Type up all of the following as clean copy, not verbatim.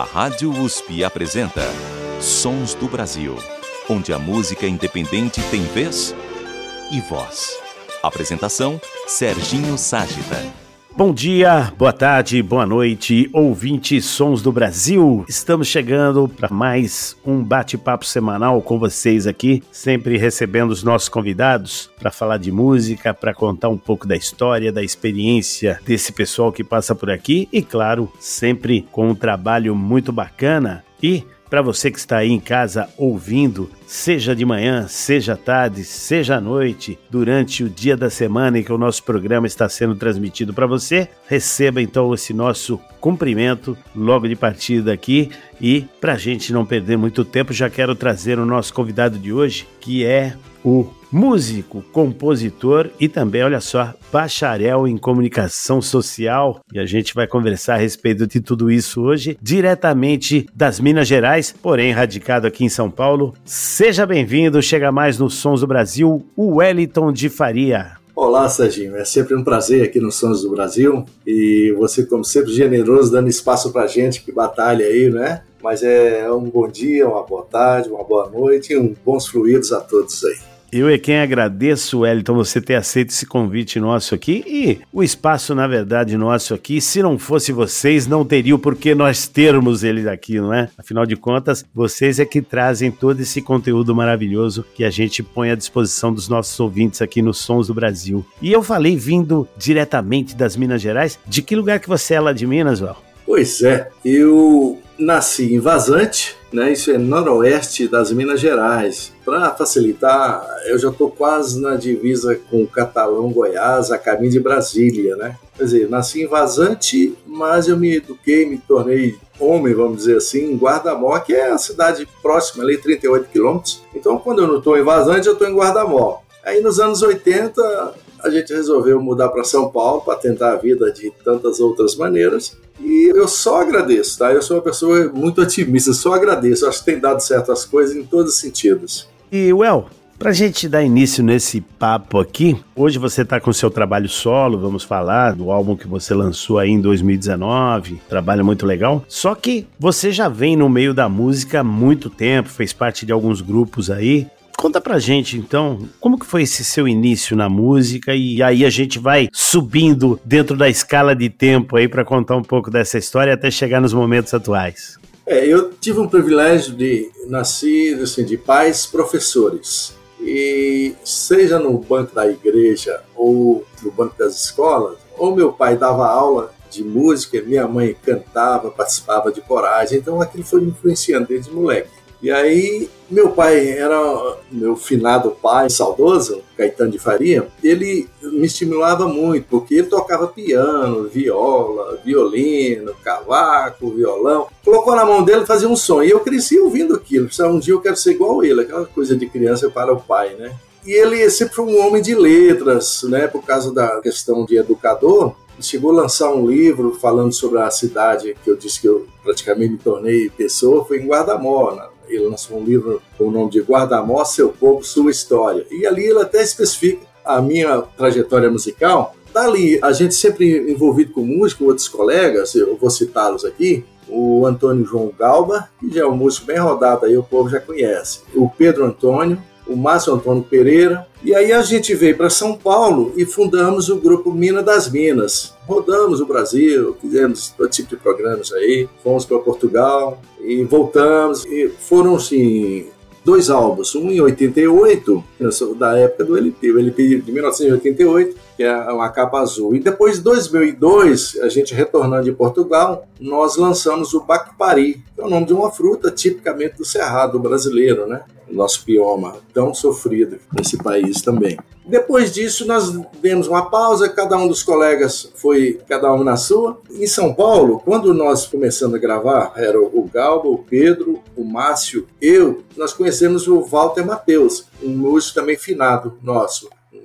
A Rádio USP apresenta Sons do Brasil, onde a música independente tem vez e voz. Apresentação, Serginho Ságita. Bom dia, boa tarde, boa noite, ouvintes Sons do Brasil. Estamos chegando para mais um bate-papo semanal com vocês aqui, sempre recebendo os nossos convidados para falar de música, para contar um pouco da história, da experiência desse pessoal que passa por aqui e, claro, sempre com um trabalho muito bacana. E para você que está aí em casa ouvindo, seja de manhã, seja à tarde, seja à noite, durante o dia da semana em que o nosso programa está sendo transmitido para você, receba então esse nosso cumprimento logo de partida aqui. E para a gente não perder muito tempo, já quero trazer o nosso convidado de hoje, que é o músico, compositor e também, olha só, bacharel em comunicação social. E a gente vai conversar a respeito de tudo isso hoje, diretamente das Minas Gerais, porém radicado aqui em São Paulo. Seja bem-vindo, chega mais nos Sons do Brasil, o Wellington de Faria. Olá, Serginho, é sempre um prazer aqui nos Sons do Brasil e você, como sempre, generoso, dando espaço pra gente que batalha aí, né? Mas é um bom dia, uma boa tarde, uma boa noite e bons fluidos a todos aí. Eu é quem agradeço, Wellington, você ter aceito esse convite nosso aqui e o espaço, na verdade, nosso aqui, se não fosse vocês, não teria o porquê nós termos ele aqui, não é? Afinal de contas, vocês é que trazem todo esse conteúdo maravilhoso que a gente põe à disposição dos nossos ouvintes aqui nos Sons do Brasil. E eu falei vindo diretamente das Minas Gerais, de que lugar que você é lá de Minas, Well? Pois é, eu nasci em Vazante, né? Isso é noroeste das Minas Gerais. Para facilitar, eu já estou quase na divisa com o Catalão, Goiás, a caminho de Brasília, né? Quer dizer, nasci em Vazante, mas eu me eduquei, me tornei homem, vamos dizer assim, em Guarda-Mó, que é a cidade próxima, ali 38 quilômetros. Então, quando eu não estou em Vazante, eu estou em Guarda-Mó. Aí, nos anos 80, a gente resolveu mudar para São Paulo para tentar a vida de tantas outras maneiras. E eu só agradeço, tá? Eu sou uma pessoa muito otimista, só agradeço. Acho que tem dado certo as coisas em todos os sentidos. E, Well, pra gente dar início nesse papo aqui, hoje você tá com seu trabalho solo, vamos falar do álbum que você lançou aí em 2019, trabalho muito legal. Só que você já vem no meio da música há muito tempo, fez parte de alguns grupos aí. Conta pra gente, então, como que foi esse seu início na música e aí a gente vai subindo dentro da escala de tempo aí pra contar um pouco dessa história até chegar nos momentos atuais. Eu tive um privilégio de nascer assim, de pais professores e seja no banco da igreja ou no banco das escolas, ou meu pai dava aula de música, minha mãe cantava, participava de coragem, então aquilo foi me influenciando desde moleque. E aí, meu pai era meu finado pai, saudoso, Caetano de Faria, ele me estimulava muito, porque ele tocava piano, viola, violino, cavaco, violão. Colocou na mão dele e fazia um som, e eu cresci ouvindo aquilo. Um dia eu quero ser igual ele, aquela coisa de criança para o pai, né? E ele sempre foi um homem de letras, né? Por causa da questão de educador. Chegou a lançar um livro falando sobre a cidade que eu disse que eu praticamente me tornei pessoa, foi em Guarda-Mó, né? Ele lançou um livro com o nome de Guarda-Mó, Seu Povo, Sua História. E ali ele até especifica a minha trajetória musical. Dali, a gente sempre envolvido com música, outros colegas, eu vou citá-los aqui, o Antônio João Galba, que já é um músico bem rodado aí, o povo já conhece. O Pedro Antônio, o Márcio Antônio Pereira. E aí a gente veio para São Paulo e fundamos o grupo Mina das Minas. Rodamos o Brasil, fizemos todo tipo de programas aí, fomos para Portugal e voltamos. E foram, assim, 2 álbuns, um em 88, da época do LP, o LP de 1988, que é uma capa azul. E depois, em 2002, a gente retornando de Portugal, nós lançamos o Bacupari, que é o nome de uma fruta tipicamente do Cerrado brasileiro, né? O nosso bioma tão sofrido nesse país também. Depois disso, nós demos uma pausa, cada um dos colegas foi, cada um na sua. Em São Paulo, quando nós começamos a gravar, era o Galba, o Pedro, o Márcio, nós conhecemos o Walter Mateus, um músico também finado nosso, um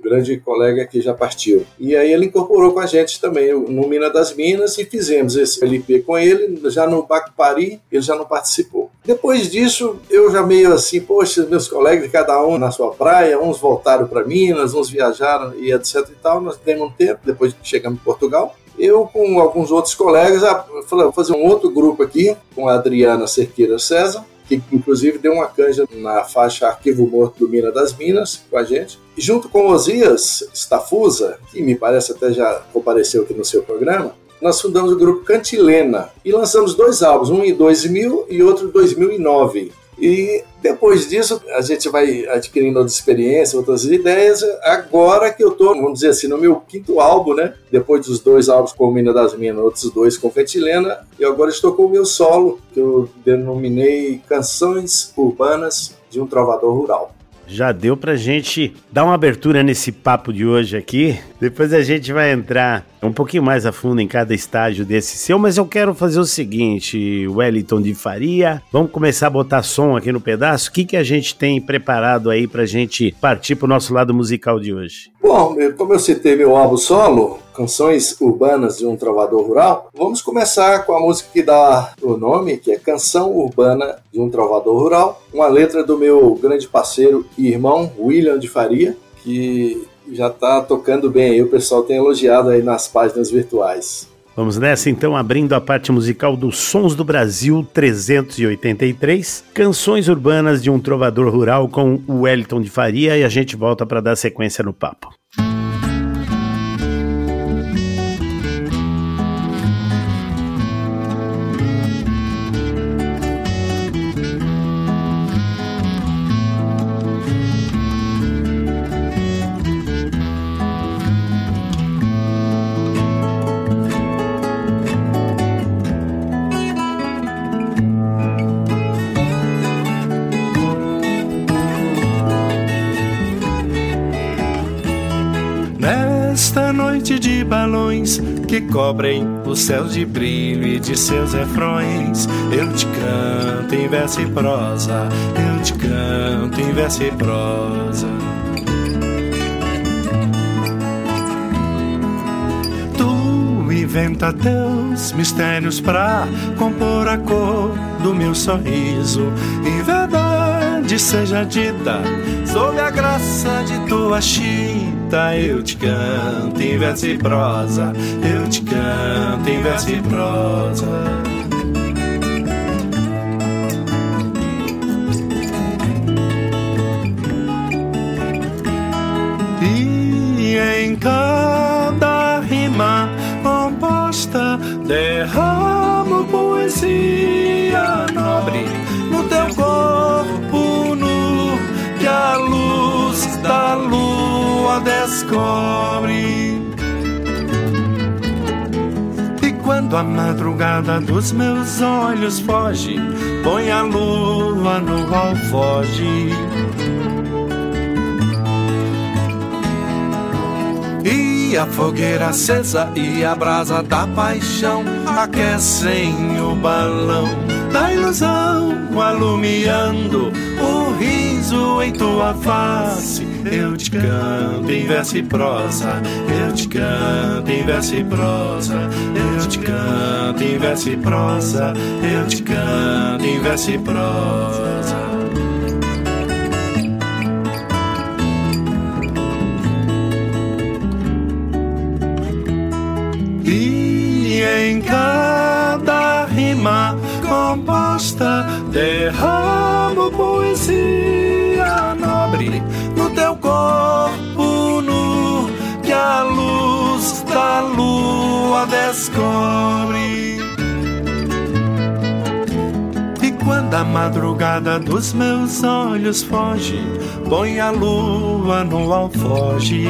grande colega que já partiu. E aí ele incorporou com a gente também no Mina das Minas e fizemos esse LP com ele, já no Bacupari, ele já não participou. Depois disso, eu já meio assim, poxa, meus colegas, cada um na sua praia, uns voltaram para Minas, uns viajaram e etc e tal, nós temos um tempo, depois chegamos em Portugal. Eu, com alguns outros colegas, falei, vou fazer um outro grupo aqui, com a Adriana Cerqueira César, que inclusive deu uma canja na faixa Arquivo Morto do Mina das Minas com a gente. E junto com Osias Stafusa, que me parece até já compareceu aqui no seu programa, nós fundamos o grupo Cantilena e lançamos 2 álbuns, um em 2000 e outro em 2009. E depois disso a gente vai adquirindo outras experiências, outras ideias. Agora que eu estou, vamos dizer assim, no meu 5º álbum, né? Depois dos 2 álbuns com o Mina das Minas, outros 2 com Cantilena, e agora estou com o meu solo, que eu denominei Canções Urbanas de um Trovador Rural. Já deu pra gente dar uma abertura nesse papo de hoje aqui. Depois a gente vai entrar um pouquinho mais a fundo em cada estágio desse seu, mas eu quero fazer o seguinte, Wellington de Faria, vamos começar a botar som aqui no pedaço. O que a gente tem preparado aí pra gente partir pro nosso lado musical de hoje? Bom, como eu citei meu álbum solo, Canções Urbanas de um Trovador Rural, vamos começar com a música que dá o nome, que é Canção Urbana de um Trovador Rural, uma letra do meu grande parceiro e irmão, William de Faria, que já está tocando bem aí, o pessoal tem elogiado aí nas páginas virtuais. Vamos nessa então, abrindo a parte musical dos Sons do Brasil 383, Canções Urbanas de um Trovador Rural com o Wellington de Faria, e a gente volta para dar sequência no papo. Nesta noite de balões que cobrem o céu de brilho e de seus refrões, eu te canto em verso e prosa, eu te canto em verso e prosa. Tu inventa teus mistérios pra compor a cor do meu sorriso, em verdade seja dita, sob a graça de tua chita, eu te canto em verso e prosa, eu te canto em verso e prosa. E em cada rima composta derramo poesia nobre no teu corpo nu, que a luz da lua descobre. E quando a madrugada dos meus olhos foge, põe a lua no alfoge. E a fogueira acesa e a brasa da paixão aquecem o balão da ilusão, alumiando o riso em tua face. Eu te canto em verso e prosa, eu te canto em verso e prosa, eu te canto em verso e prosa, eu te canto em verso e prosa. E em cada rima composta derramo poesia nobre no teu corpo nu, que a luz da lua descobre. E quando a madrugada dos meus olhos foge, põe a lua no alfoge.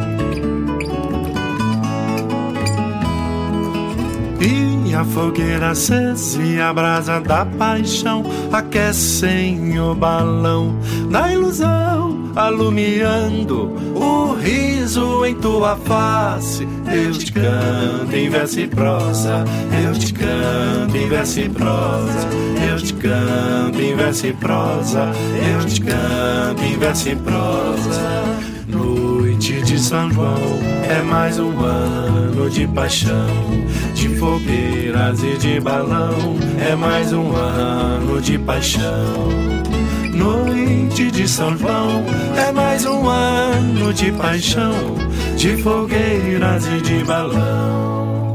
E a fogueira acesa e a brasa da paixão aquecem o balão da ilusão, alumiando o riso em tua face. Eu te canto em verso e prosa, eu te canto em verso e prosa, eu te canto em verso e prosa, eu te canto em verso e prosa. Noite São João é mais um ano de paixão, de fogueiras e de balão, é mais um ano de paixão. Noite de São João é mais um ano de paixão, de fogueiras e de balão.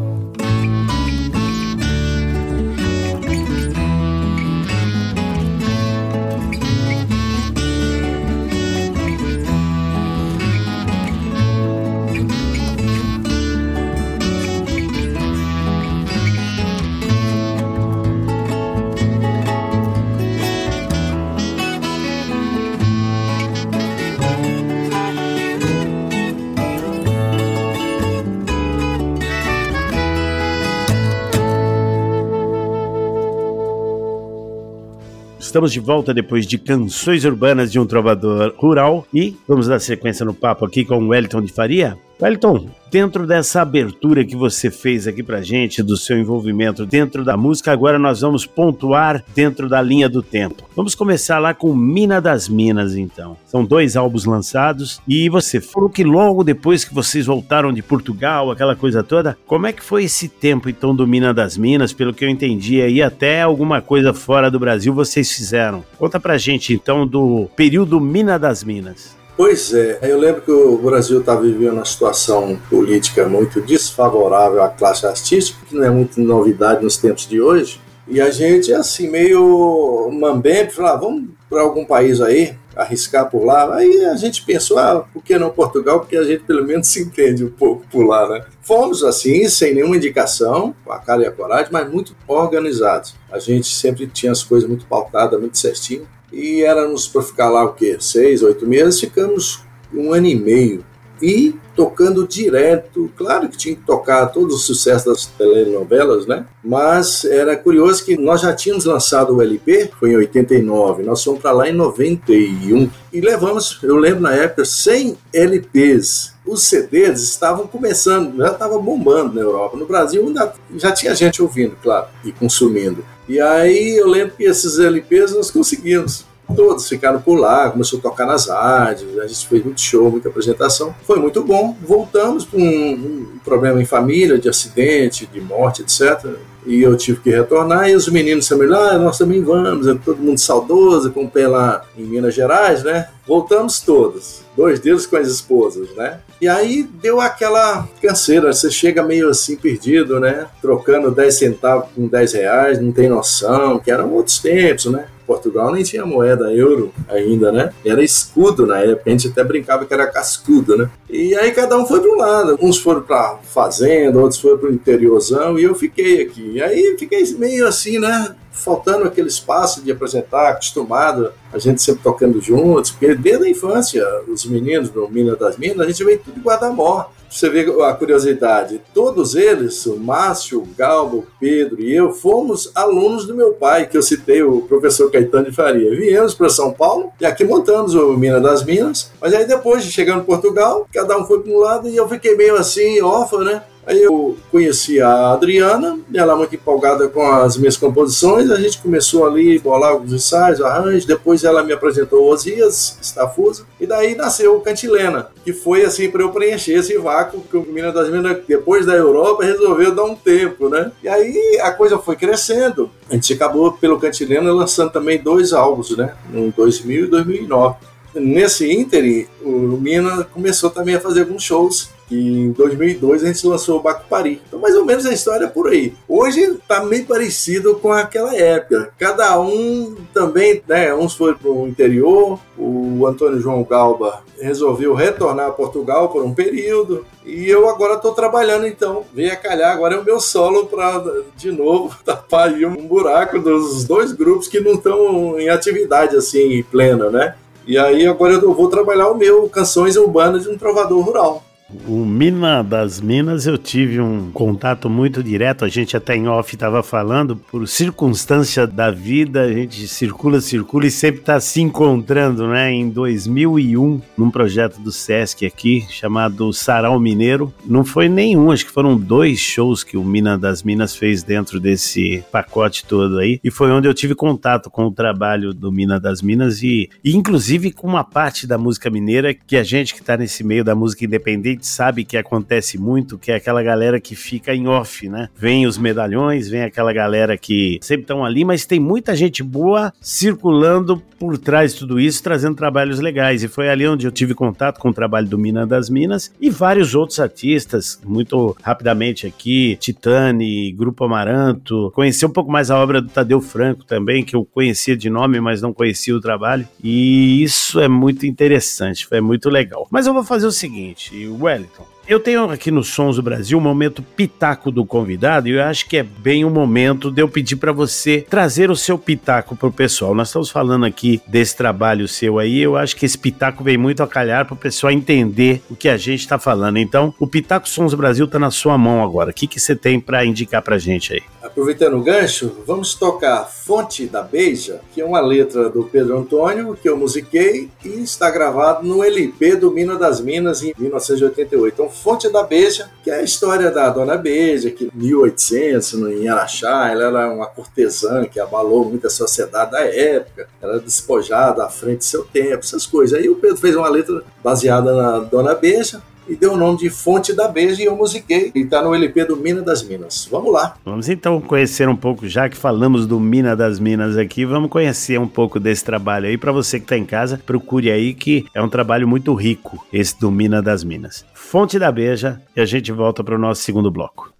Estamos de volta depois de Canções Urbanas de um Trovador Rural e vamos dar sequência no papo aqui com o Wellington de Faria. Wellington, dentro dessa abertura que você fez aqui pra gente, do seu envolvimento dentro da música, agora nós vamos pontuar dentro da linha do tempo. Vamos começar lá com Mina das Minas, então. São 2 álbuns lançados e você falou que logo depois que vocês voltaram de Portugal, aquela coisa toda, como é que foi esse tempo, então, do Mina das Minas? Pelo que eu entendi aí, até alguma coisa fora do Brasil vocês fizeram. Conta pra gente, então, do período Mina das Minas. Pois é, eu lembro que o Brasil está vivendo uma situação política muito desfavorável à classe artística, que não é muito novidade nos tempos de hoje, e a gente, assim, meio mambembe, falou, vamos para algum país aí, arriscar por lá. Aí a gente pensou, por que não Portugal? Porque a gente pelo menos se entende um pouco por lá, né? Fomos assim, sem nenhuma indicação, com a cara e a coragem, mas muito organizados. A gente sempre tinha as coisas muito pautadas, muito certinho. E éramos para ficar lá, 6, 8 meses, ficamos 1 ano e meio. E tocando direto, claro que tinha que tocar todos os sucessos das telenovelas, né? Mas era curioso que nós já tínhamos lançado o LP, foi em 89, nós fomos para lá em 91. E levamos, eu lembro na época, 100 LPs. Os CDs estavam começando, já estava bombando na Europa. No Brasil ainda já tinha gente ouvindo, claro, e consumindo. E aí eu lembro que esses LPs nós conseguimos. Todos ficaram por lá, começou a tocar nas rádios, a gente fez muito show, muita apresentação. Foi muito bom. Voltamos com um problema em família, de acidente, de morte, etc. E eu tive que retornar, e os meninos também lá, nós também vamos, todo mundo saudoso, com o pé lá em Minas Gerais, né? Voltamos todos, 2 deles com as esposas, né? E aí deu aquela canseira, você chega meio assim perdido, né? Trocando 10 centavos com 10 reais, não tem noção, que eram outros tempos, né? Portugal nem tinha moeda euro ainda, né? Era escudo na época, a gente até brincava que era cascudo, né? E aí cada um foi para um lado, uns foram para fazenda, outros foram para o interiorzão, e eu fiquei aqui. E aí fiquei meio assim, né? Faltando aquele espaço de apresentar, acostumado, a gente sempre tocando juntos, porque desde a infância, os meninos do Mina das Minas, a gente veio tudo de Guardamor. Você vê a curiosidade, todos eles, o Márcio, o Galba, o Pedro e eu, fomos alunos do meu pai, que eu citei, o professor Caetano de Faria. Viemos para São Paulo e aqui montamos o Mina das Minas, mas aí depois de chegar em Portugal, cada um foi para um lado e eu fiquei meio assim, órfão, né? Aí eu conheci a Adriana, ela muito empolgada com as minhas composições, a gente começou ali a bolar os ensaios, arranjos, depois ela me apresentou o Osias Stafusa, e daí nasceu o Cantilena, que foi assim para eu preencher esse vácuo, que o Mina das Minas, depois da Europa, resolveu dar um tempo, né? E aí a coisa foi crescendo, a gente acabou pelo Cantilena lançando também 2 álbuns, né? Em 2000 e 2009. Nesse ínterim, o Mina começou também a fazer alguns shows. E em 2002 a gente lançou o Bacupari. Então mais ou menos a história é por aí. Hoje está meio parecido com aquela época. Cada um também, né? Uns foram para o interior. O Antônio João Galba resolveu retornar a Portugal por um período. E eu agora estou trabalhando, então. Veio a calhar, agora é o meu solo para, de novo, tapar aí um buraco dos 2 grupos que não estão em atividade assim, plena, né? E aí agora eu vou trabalhar o meu Canções Urbanas de um Trovador Rural. O Mina das Minas eu tive um contato muito direto, a gente até em off estava falando, por circunstância da vida, a gente circula e sempre está se encontrando, né? Em 2001, num projeto do Sesc aqui, chamado Sarau Mineiro, não foi nenhum, acho que foram 2 shows que o Mina das Minas fez dentro desse pacote todo aí, e foi onde eu tive contato com o trabalho do Mina das Minas e inclusive com uma parte da música mineira que a gente que está nesse meio da música independente sabe que acontece muito, que é aquela galera que fica em off, né? Vem os medalhões, vem aquela galera que sempre estão ali, mas tem muita gente boa circulando por trás de tudo isso, trazendo trabalhos legais, e foi ali onde eu tive contato com o trabalho do Mina das Minas e vários outros artistas, muito rapidamente aqui, Titane, Grupo Amaranto, conheci um pouco mais a obra do Tadeu Franco também, que eu conhecia de nome, mas não conhecia o trabalho, e isso é muito interessante, foi muito legal. Mas eu vou fazer o seguinte, Wellington, eu tenho aqui no Sons do Brasil um momento pitaco do convidado e eu acho que é bem o momento de eu pedir para você trazer o seu pitaco pro pessoal. Nós estamos falando aqui desse trabalho seu aí, eu acho que esse pitaco vem muito a calhar para o pessoal entender o que a gente está falando. Então, o Pitaco Sons do Brasil está na sua mão agora. O que você tem para indicar pra gente aí? Aproveitando o gancho, vamos tocar Fonte da Beija, que é uma letra do Pedro Antônio, que eu musiquei e está gravado no LP do Mina das Minas em 1988. Então, Fonte da Beija, que é a história da Dona Beija, que em 1800, em Araxá, ela era uma cortesã que abalou muito a sociedade da época, ela era despojada à frente do seu tempo, essas coisas. Aí o Pedro fez uma letra baseada na Dona Beija, e deu o nome de Fonte da Beija e eu musiquei. E tá no LP do Mina das Minas. Vamos lá. Vamos então conhecer um pouco, já que falamos do Mina das Minas aqui, vamos conhecer um pouco desse trabalho aí. Para você que tá em casa, procure aí que é um trabalho muito rico, esse do Mina das Minas. Fonte da Beija, e a gente volta para o nosso segundo bloco.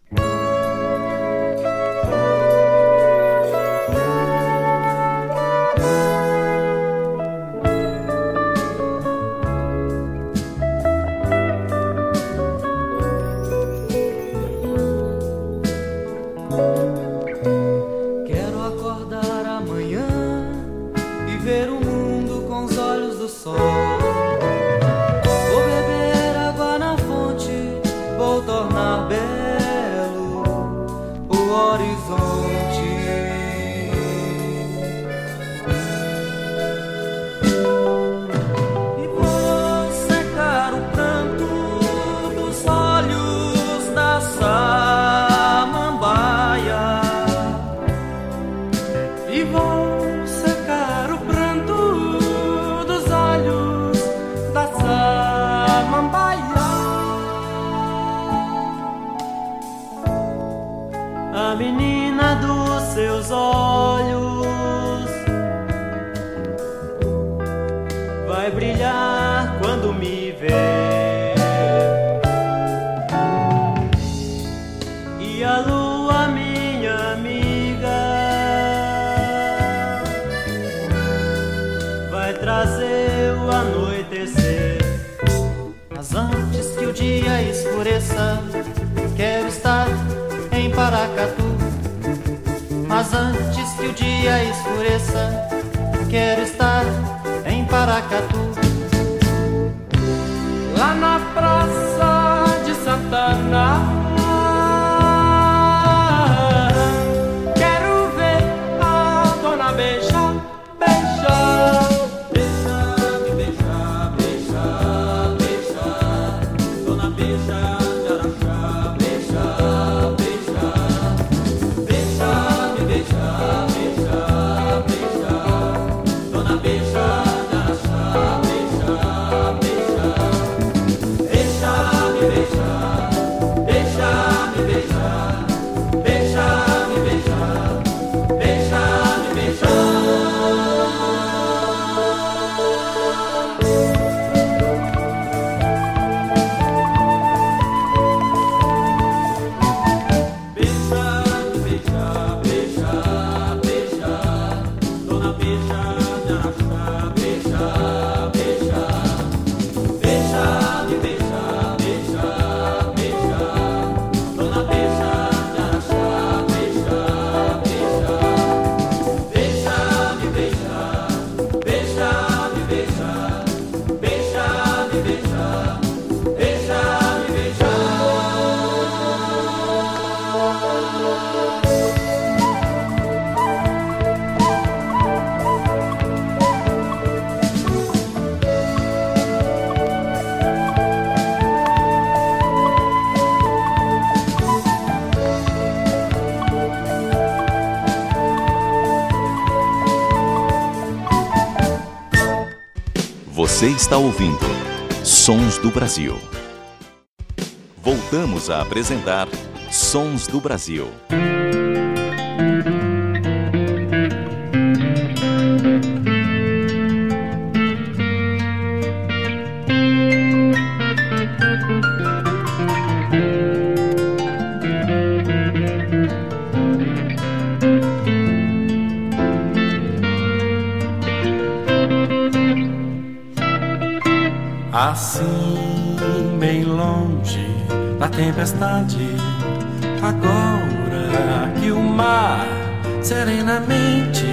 A menina dos seus olhos vai brilhar quando me ver, e a lua, minha amiga, vai trazer o anoitecer. Mas antes que o dia escureça, quero estar em Paracatu. Mas antes que o dia escureça, quero estar em Paracatu. Lá na Praça de Santana, quero ver a Dona Beija beijar. Beija, me beija, beija, beija, Dona Beija. Beija, Você está ouvindo Sons do Brasil. Voltamos a apresentar Sons do Brasil. Assim, bem longe da tempestade, agora que o mar serenamente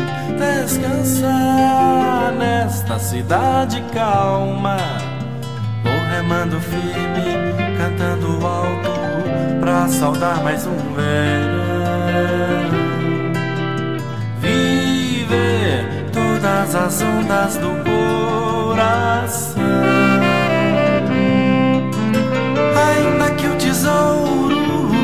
descansa nesta cidade calma, vou remando firme, cantando alto pra saudar mais um verão. Viver todas as ondas do coração, ainda que o tesouro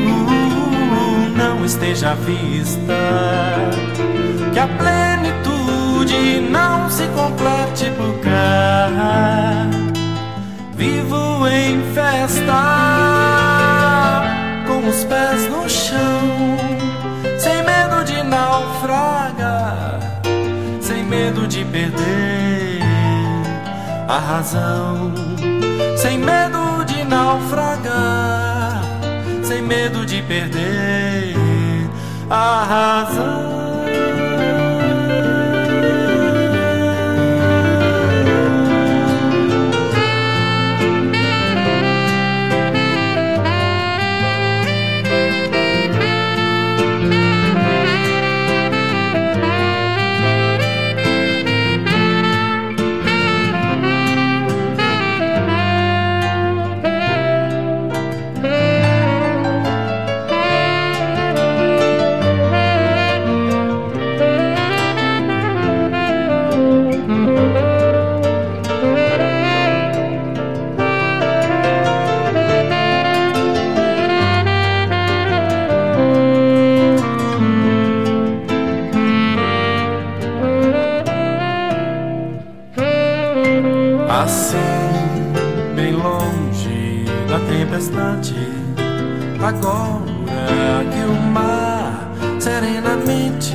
não esteja à vista, que a plenitude não se complete por cá. Vivo em festa, com os pés no chão, sem medo de naufragar, sem medo de perder a razão, sem medo de naufragar, sem medo de perder a razão. Agora que o mar serenamente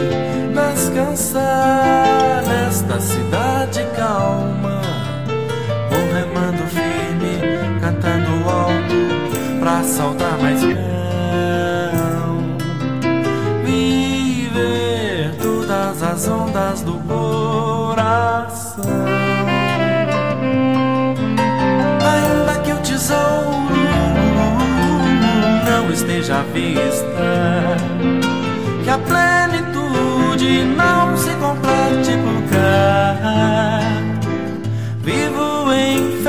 descansa nesta cidade calma, vou remando firme, cantando alto pra saudar mais um. Viver todas as ondas do coração, ainda que o tesouro não esteja à vista, que a plenitude não se complete por cá. Vivo em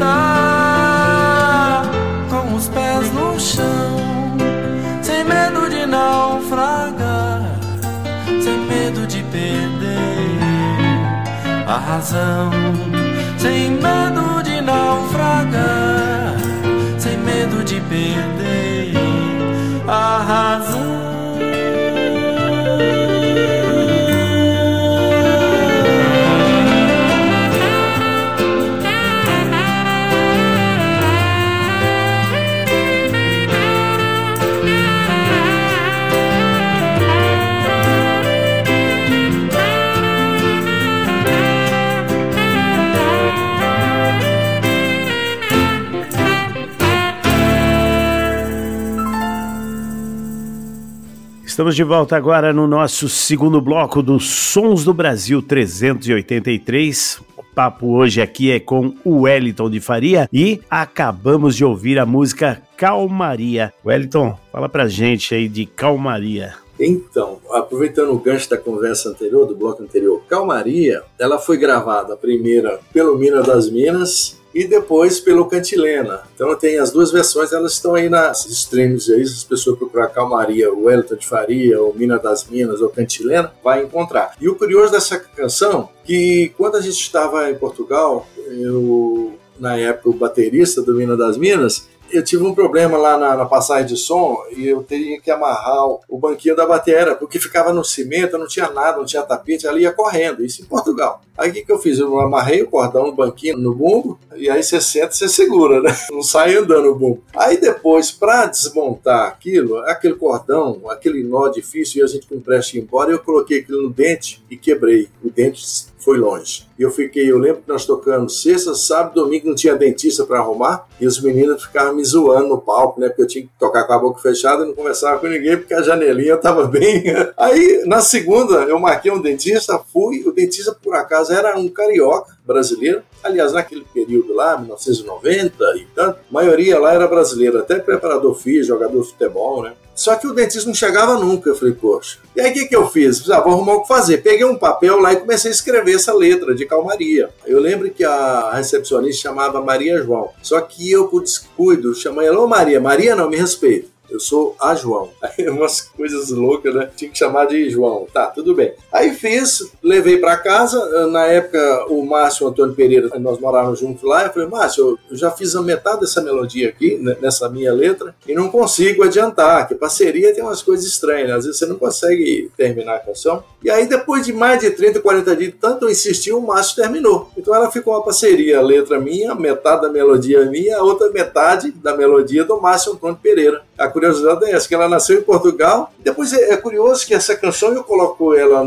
festa, com os pés no chão, sem medo de naufragar, sem medo de perder a razão, sem medo de naufragar, sem medo de perder a razão. Estamos de volta agora no nosso segundo bloco do Sons do Brasil 383. O papo hoje aqui é com o Wellington de Faria e acabamos de ouvir a música Calmaria. Wellington, fala pra gente aí de Calmaria. Então, aproveitando o gancho da conversa anterior, do bloco anterior, Calmaria, ela foi gravada primeiro pelo Mina das Minas e depois pelo Cantilena. Então tem as duas versões, elas estão aí nas streams aí, se as pessoas procurar Calmaria, o Wellington de Faria, ou Mina das Minas, ou Cantilena, vai encontrar. E o curioso dessa canção, que quando a gente estava em Portugal, eu, na época, o baterista do Mina das Minas, eu tive um problema lá na passagem de som e eu teria que amarrar o banquinho da bateria, porque ficava no cimento, não tinha nada, não tinha tapete, ela ia correndo, isso em Portugal. Aí o que eu fiz? Eu amarrei o cordão no banquinho, no bumbo, e aí você senta e você segura, né? Não sai andando o bumbo. Aí depois, para desmontar aquele cordão, aquele nó difícil, e a gente com pressa ia embora, eu coloquei aquilo no dente e quebrei. O dente foi longe. E eu lembro que nós tocamos sexta, sábado, domingo, não tinha dentista para arrumar, e os meninos ficavam me zoando no palco, né? Porque eu tinha que tocar com a boca fechada e não conversava com ninguém, porque a janelinha estava bem. Aí, na segunda, eu marquei um dentista, o dentista, por acaso, era um carioca brasileiro. Aliás, naquele período lá, 1990 e tanto, a maioria lá era brasileira, até preparador físico, jogador de futebol, né? Só que o dentista não chegava nunca. Eu falei, poxa. E aí o que eu fiz? Vou arrumar o que fazer. Peguei um papel lá e comecei a escrever essa letra de calmaria. Eu lembro que a recepcionista chamava Maria João. Só que eu, por descuido, chamei ela, ô Maria. Maria não, me respeita. Eu sou a João. Aí umas coisas loucas, né? Tinha que chamar de João. Tá, tudo bem. Aí fiz, levei pra casa. Na época, o Márcio Antônio Pereira, nós morávamos juntos lá. Eu falei, Márcio, eu já fiz a metade dessa melodia aqui, nessa minha letra, e não consigo adiantar, que parceria tem umas coisas estranhas, né? Às vezes você não consegue terminar a canção. E aí, depois de mais de 30, 40 dias, tanto eu insisti, o Márcio terminou. Então ela ficou uma parceria, a letra minha, metade da melodia minha, a outra metade da melodia do Márcio Antônio Pereira. A curiosidade é essa, que ela nasceu em Portugal. Depois é curioso que essa canção eu coloco ela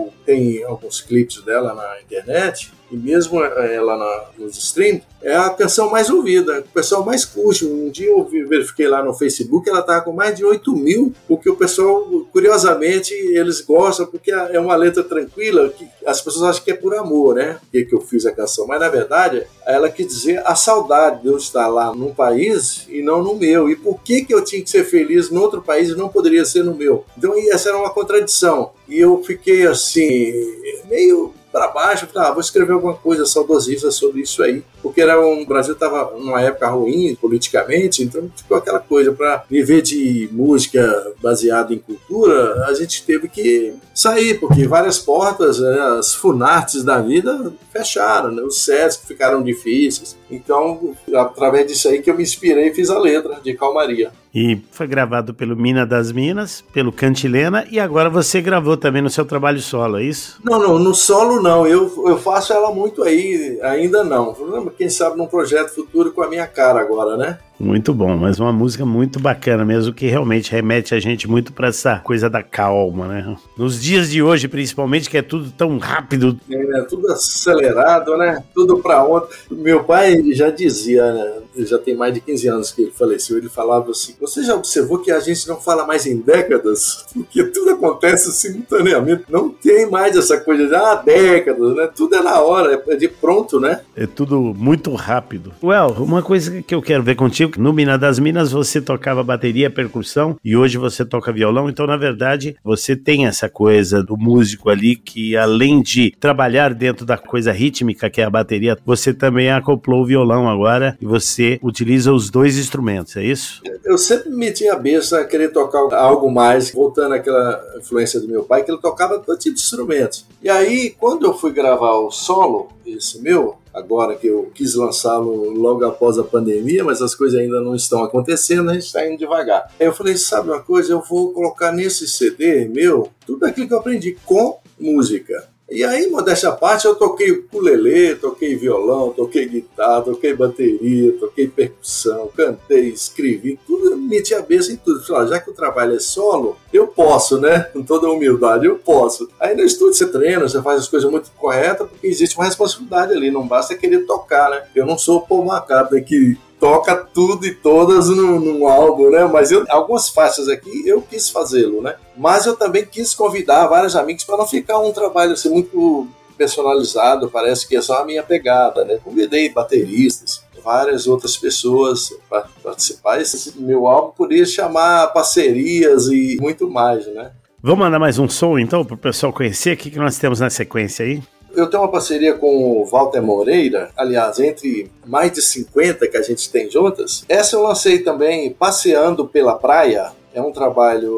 tem alguns clipes dela na internet, e mesmo ela nos streams, é a canção mais ouvida, o pessoal mais curte. Um dia eu verifiquei lá no Facebook, ela estava com mais de 8 mil, porque o pessoal, curiosamente, eles gostam, porque é uma letra tranquila, que as pessoas acham que é por amor, né? Que eu fiz a canção, mas na verdade, ela quer dizer a saudade de eu estar lá num país e não no meu, e por que eu tinha que ser feliz no outro país e não poderia ser no meu? Então essa era uma contradição, e eu fiquei assim, meio para baixo, falei, vou escrever alguma coisa saudosista sobre isso aí, porque o Brasil estava numa época ruim politicamente, então ficou aquela coisa, para viver de música baseada em cultura, a gente teve que sair, porque várias portas, as Funartes da vida fecharam, né? Os SESC ficaram difíceis, então através disso aí que eu me inspirei e fiz a letra de Calmaria. E foi gravado pelo Mina das Minas, pelo Cantilena, e agora você gravou também no seu trabalho solo, é isso? Não, no solo não, eu faço ela muito aí, ainda não. Quem sabe num projeto futuro com a minha cara agora, né? Muito bom, mas uma música muito bacana mesmo, que realmente remete a gente muito para essa coisa da calma, né? Nos dias de hoje, principalmente, que é tudo tão rápido. Tudo acelerado, né? Tudo para ontem. Meu pai já dizia, né? Já tem mais de 15 anos que ele faleceu, ele falava assim, você já observou que a gente não fala mais em décadas? Porque tudo acontece simultaneamente. Não tem mais essa coisa de décadas, né? Tudo é na hora, é de pronto, né? É tudo muito rápido. Uma coisa que eu quero ver contigo, no Mina das Minas você tocava bateria, percussão, e hoje você toca violão, então na verdade você tem essa coisa do músico ali que, além de trabalhar dentro da coisa rítmica que é a bateria, você também acoplou o violão agora e você utiliza os dois instrumentos, é isso? Eu sempre meti a cabeça a querer tocar algo mais, voltando àquela influência do meu pai, que ele tocava todo tipo de instrumentos. E aí, quando eu fui gravar o solo, esse meu, agora que eu quis lançá-lo logo após a pandemia, mas as coisas ainda não estão acontecendo, a gente está indo devagar. Aí eu falei, sabe uma coisa, eu vou colocar nesse CD meu tudo aquilo que eu aprendi com música. E aí, modéstia à parte, eu toquei ukulele, toquei violão, toquei guitarra, toquei bateria, toquei percussão, cantei, escrevi, tudo, meti a cabeça em tudo. Falei, já que o trabalho é solo, eu posso, né? Com toda humildade, eu posso. Aí no estúdio você treina, você faz as coisas muito corretas, porque existe uma responsabilidade ali, não basta querer tocar, né? Eu não sou o Paul McCartney que toca tudo e todas num álbum, né? Mas algumas faixas aqui eu quis fazê-lo, né? Mas eu também quis convidar vários amigos para não ficar um trabalho assim muito personalizado, parece que é só a minha pegada, né? Convidei bateristas, várias outras pessoas para participar. Esse meu álbum poderia chamar parcerias e muito mais, né? Vamos mandar mais um som então para o pessoal conhecer? O que nós temos na sequência aí? Eu tenho uma parceria com o Walter Moreira, aliás, entre mais de 50 que a gente tem juntas. Essa eu lancei também, Passeando pela Praia. É um trabalho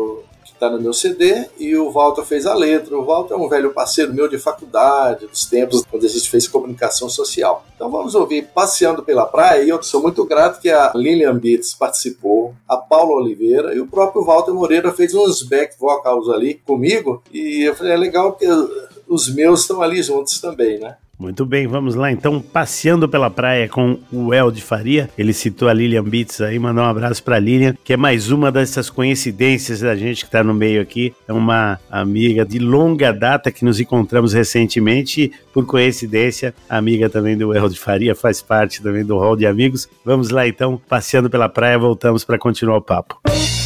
que está no meu CD, e o Walter fez a letra. O Walter é um velho parceiro meu de faculdade, dos tempos quando a gente fez comunicação social. Então vamos ouvir Passeando pela Praia, e eu sou muito grato que a Lilian Beats participou, a Paula Oliveira e o próprio Walter Moreira fez uns back vocals ali comigo, e eu falei, é legal porque os meus estão ali juntos também, né? Muito bem, vamos lá então, Passeando pela Praia com o El de Faria. Ele citou a Lilian Beats aí, mandar um abraço pra Lilian, que é mais uma dessas coincidências da gente que tá no meio aqui. É uma amiga de longa data que nos encontramos recentemente, por coincidência, amiga também do El de Faria, faz parte também do hall de amigos. Vamos lá então, Passeando pela Praia, voltamos para continuar o papo.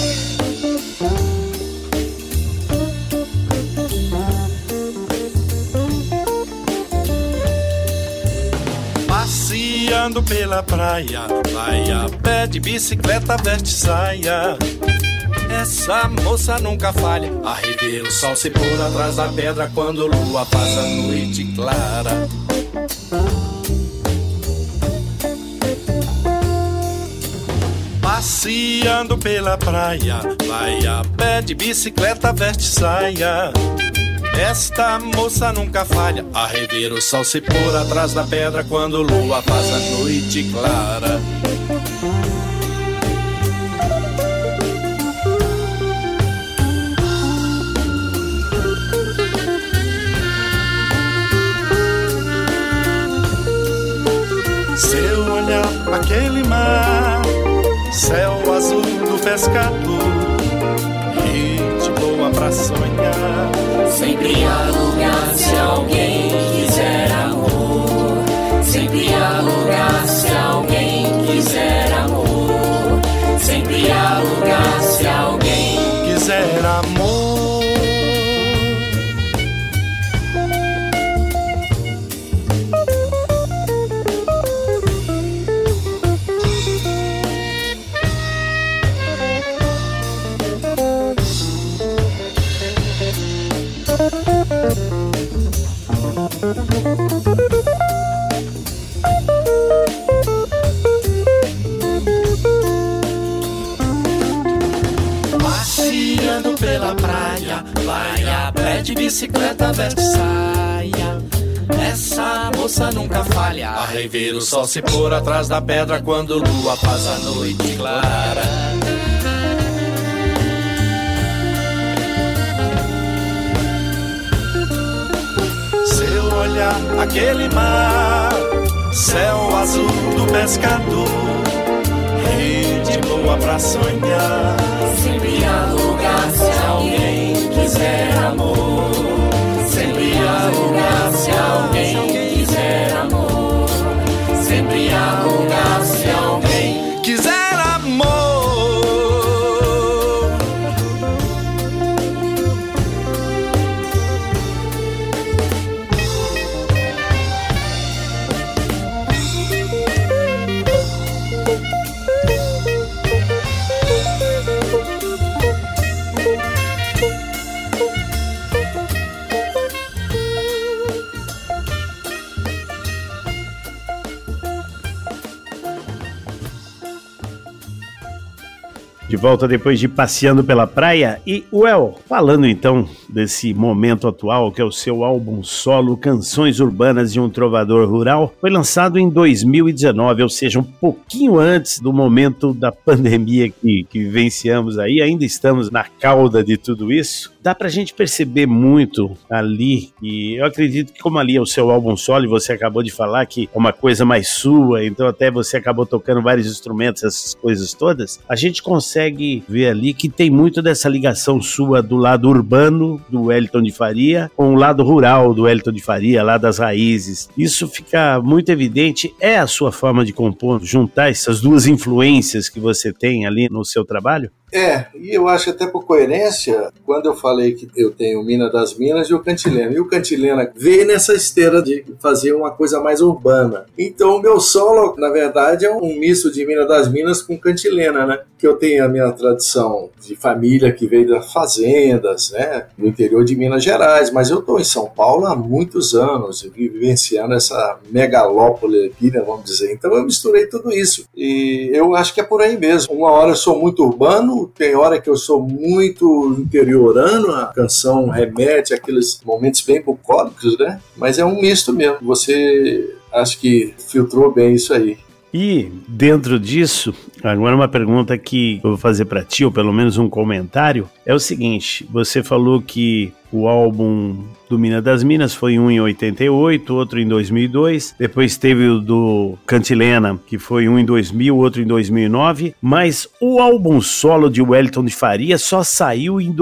Passeando pela praia, vai a pé de bicicleta, veste saia. Essa moça nunca falha, a rever o sol se pôr atrás da pedra quando lua faz a noite clara. Passeando pela praia, vai a pé de bicicleta, veste saia. Esta moça nunca falha, a rever o sol se pôr atrás da pedra quando lua faz a noite clara. Seu olhar, aquele mar, céu azul do pescador, gente boa pra sonhar. Sempre há lugar se alguém quiser amor. Sempre há lugar se alguém quiser amor. Sempre há lugar se alguém quiser amor. Passeando pela praia, vai a pé de bicicleta, veste saia. Essa moça nunca falha, a rever o sol se pôr atrás da pedra quando lua faz a noite clara. Seu olhar, aquele mar, céu azul do pescador, rede boa pra sonhar. Sempre há lugar se alguém quiser amor. Sempre há lugar se alguém quiser amor. Sempre há lugar se alguém quiser amor. De volta depois de Passeando pela Praia. E, Well, falando então desse momento atual, que é o seu álbum solo Canções Urbanas de um Trovador Rural, foi lançado em 2019, ou seja, um pouquinho antes do momento da pandemia que vivenciamos aí. Ainda estamos na cauda de tudo isso. Dá pra gente perceber muito ali, e eu acredito que como ali é o seu álbum solo, e você acabou de falar que é uma coisa mais sua, então até você acabou tocando vários instrumentos, essas coisas todas, a gente consegue ver ali que tem muito dessa ligação sua do lado urbano do Wellington de Faria com o lado rural do Wellington de Faria, lá das raízes. Isso fica muito evidente. É a sua forma de compor, juntar essas duas influências que você tem ali no seu trabalho? E eu acho até por coerência, quando eu falei que eu tenho Mina das Minas e o Cantilena. E o Cantilena veio nessa esteira de fazer uma coisa mais urbana. Então o meu solo, na verdade, é um misto de Mina das Minas com Cantilena, né? Que eu tenho a minha tradição de família que veio das fazendas, né? No interior de Minas Gerais. Mas eu estou em São Paulo há muitos anos, vivenciando essa megalópole aqui, né, vamos dizer. Então eu misturei tudo isso. E eu acho que é por aí mesmo. Uma hora eu sou muito urbano, Quando tem hora que eu sou muito interiorano, a canção remete àqueles momentos bem bucólicos, né? Mas é um misto mesmo. Você acho que filtrou bem isso aí. E dentro disso, agora uma pergunta que eu vou fazer para ti, ou pelo menos um comentário, é o seguinte: você falou que o álbum do Mina das Minas foi um em 88, outro em 2002, depois teve o do Cantilena, que foi um em 2000, outro em 2009, mas o álbum solo de Wellington de Faria só saiu em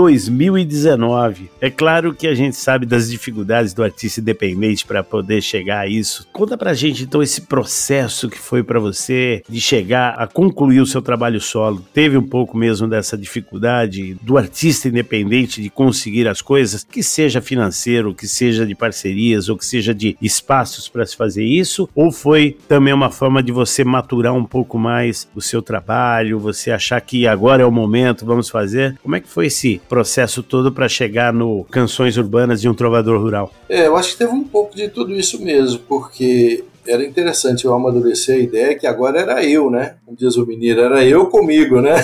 2019. É claro que a gente sabe das dificuldades do artista independente para poder chegar a isso. Conta pra gente então esse processo que foi para você de chegar a concluir o seu trabalho solo. Teve um pouco mesmo dessa dificuldade do artista independente de conseguir as coisas, que seja financeiro, que seja de parcerias ou que seja de espaços para se fazer isso, ou foi também uma forma de você maturar um pouco mais o seu trabalho, você achar que agora é o momento, vamos fazer? Como é que foi esse processo todo para chegar no Canções Urbanas de um Trovador Rural? Eu acho que teve um pouco de tudo isso mesmo, porque era interessante eu amadurecer a ideia que agora era eu, né? Como diz o mineiro, era eu comigo, né?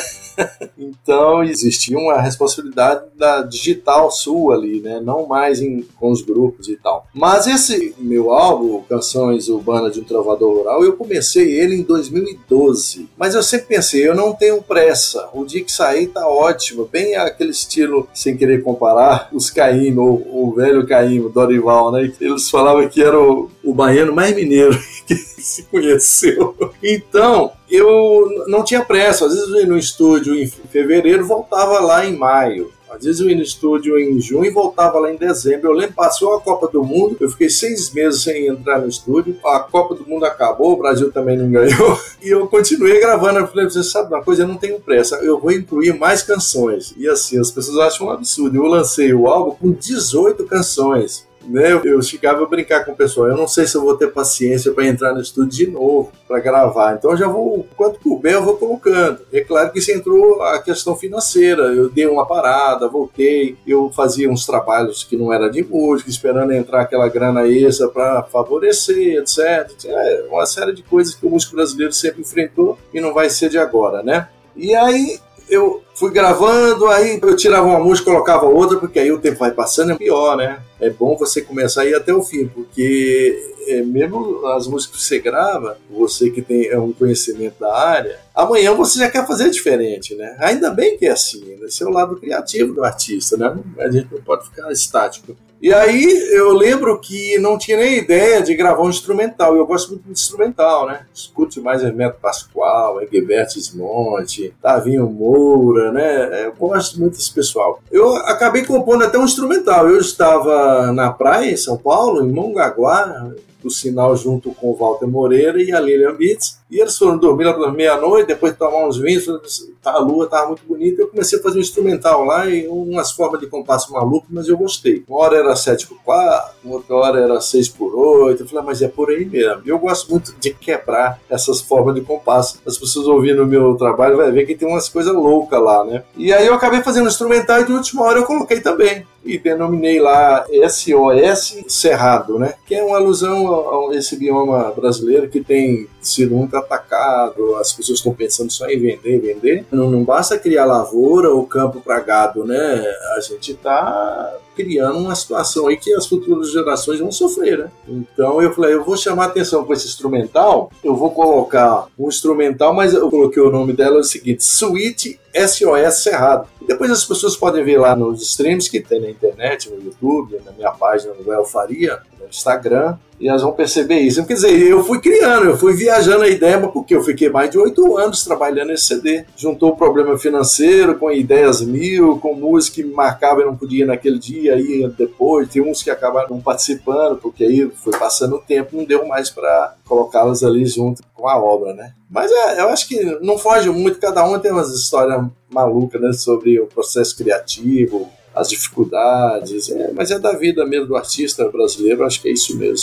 Então existia uma responsabilidade da digital sua ali, né? Não mais com os grupos e tal. Mas esse meu álbum, Canções Urbanas de um Trovador Rural, eu comecei ele em 2012. Mas eu sempre pensei, eu não tenho pressa. O dia que sair tá ótimo. Bem aquele estilo, sem querer comparar, os Caymmi, o velho Caymmi, Dorival, né? Eles falavam que era o baiano mais mineiro que se conheceu. Então, eu não tinha pressa. Às vezes eu ia no estúdio em fevereiro, voltava lá em maio. Às vezes eu ia no estúdio em junho e voltava lá em dezembro. Eu lembro, passou a Copa do Mundo, eu fiquei 6 meses sem entrar no estúdio. A Copa do Mundo acabou, o Brasil também não ganhou. E eu continuei gravando. Eu falei, você sabe uma coisa, eu não tenho pressa, eu vou incluir mais canções. E assim, as pessoas acham um absurdo. Eu lancei o álbum com 18 canções. Né? Eu chegava a brincar com o pessoal, eu não sei se eu vou ter paciência para entrar no estúdio de novo para gravar, então eu já vou, quanto couber eu vou colocando. É claro que isso entrou a questão financeira, eu dei uma parada, voltei, eu fazia uns trabalhos que não era de música, esperando entrar aquela grana extra para favorecer, etc. É uma série de coisas que o músico brasileiro sempre enfrentou e não vai ser de agora, né? E aí eu fui gravando, aí eu tirava uma música, colocava outra, porque aí o tempo vai passando, é pior, né? É bom você começar a ir até o fim, porque mesmo as músicas que você grava, você que tem um conhecimento da área, amanhã você já quer fazer diferente, né? Ainda bem que é assim, né? Esse é o lado criativo do artista, né? A gente não pode ficar estático. E aí eu lembro que não tinha nem ideia de gravar um instrumental. Eu gosto muito de instrumental, né? Escuto mais Hermeto Pascoal, Egberto Gismonti, Tavinho Moura, né? Eu gosto muito desse pessoal. Eu acabei compondo até um instrumental. Eu estava na praia em São Paulo, em Mongaguá, do Sinal, junto com o Walter Moreira e a Lilian Bitts, e eles foram dormir lá pelas meia-noite, depois de tomar uns vinhos, a lua estava muito bonita, eu comecei a fazer um instrumental lá, e umas formas de compasso maluco, mas eu gostei. Uma hora era 7/4, outra hora era 6/8, eu falei, mas é por aí mesmo. Eu gosto muito de quebrar essas formas de compasso. As pessoas ouvindo o meu trabalho vai ver que tem umas coisas loucas lá, né? E aí eu acabei fazendo um instrumental e de última hora eu coloquei também. E denominei lá SOS Cerrado, né? Que é uma alusão a esse bioma brasileiro que tem sido muito atacado, as pessoas estão pensando só em vender. Não basta criar lavoura ou campo para gado, né? A gente está criando uma situação aí que as futuras gerações vão sofrer, né? Então eu falei, eu vou chamar a atenção com esse instrumental, eu vou colocar um instrumental, mas eu coloquei o nome dela é o seguinte, Suíte SOS Cerrado. E depois as pessoas podem ver lá nos streams que tem na internet, no YouTube, na minha página no Well Faria, no Instagram, e elas vão perceber isso. Quer dizer, eu fui criando, eu fui viajando a ideia, porque eu fiquei mais de 8 anos trabalhando nesse CD. Juntou o problema financeiro com ideias mil, com música que me marcava e não podia ir naquele dia, aí depois, tem uns que acabaram não participando, porque aí foi passando o tempo, não deu mais para colocá-las ali junto com a obra, né? Mas eu acho que não foge muito, cada um tem umas histórias malucas, né, sobre o processo criativo, as dificuldades, mas é da vida mesmo do artista brasileiro, acho que é isso mesmo.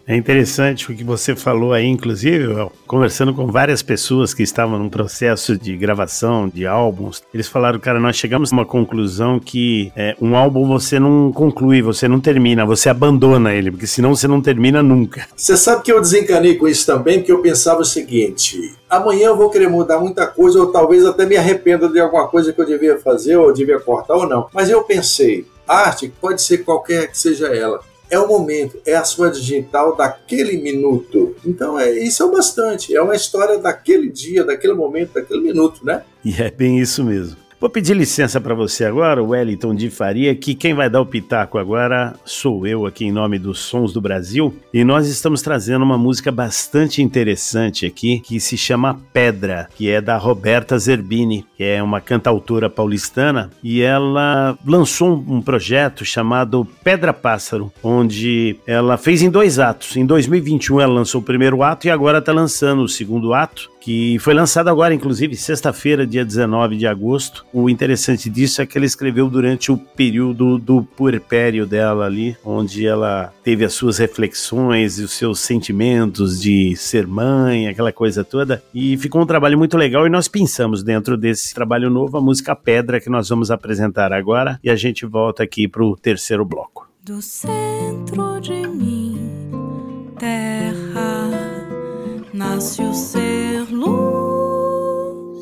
É interessante o que você falou aí, inclusive, conversando com várias pessoas que estavam num processo de gravação de álbuns, eles falaram, cara, nós chegamos a uma conclusão que um álbum você não conclui, você não termina, você abandona ele, porque senão você não termina nunca. Você sabe que eu desencanei com isso também, porque eu pensava o seguinte: amanhã eu vou querer mudar muita coisa, ou talvez até me arrependa de alguma coisa que eu devia fazer, ou devia cortar ou não. Mas eu pensei, arte pode ser qualquer que seja ela. É o momento, é a sua digital daquele minuto. Então isso é o bastante, é uma história daquele dia, daquele momento, daquele minuto, né? E é bem isso mesmo. Vou pedir licença para você agora, o Wellington de Faria, que quem vai dar o pitaco agora sou eu aqui em nome dos Sons do Brasil, e nós estamos trazendo uma música bastante interessante aqui, que se chama Pedra, que é da Roberta Zerbini, que é uma cantautora paulistana, e ela lançou um projeto chamado Pedra Pássaro, onde ela fez em 2 atos. Em 2021 ela lançou o primeiro ato e agora está lançando o segundo ato, que foi lançado agora, inclusive, sexta-feira, dia 19 de agosto. O interessante disso é que ela escreveu durante o período do puerpério dela ali, onde ela teve as suas reflexões e os seus sentimentos de ser mãe, aquela coisa toda, e ficou um trabalho muito legal, e nós pensamos dentro desse trabalho novo a música Pedra, que nós vamos apresentar agora, e a gente volta aqui para o terceiro bloco. Do centro de mim, terra, nasce o ser luz,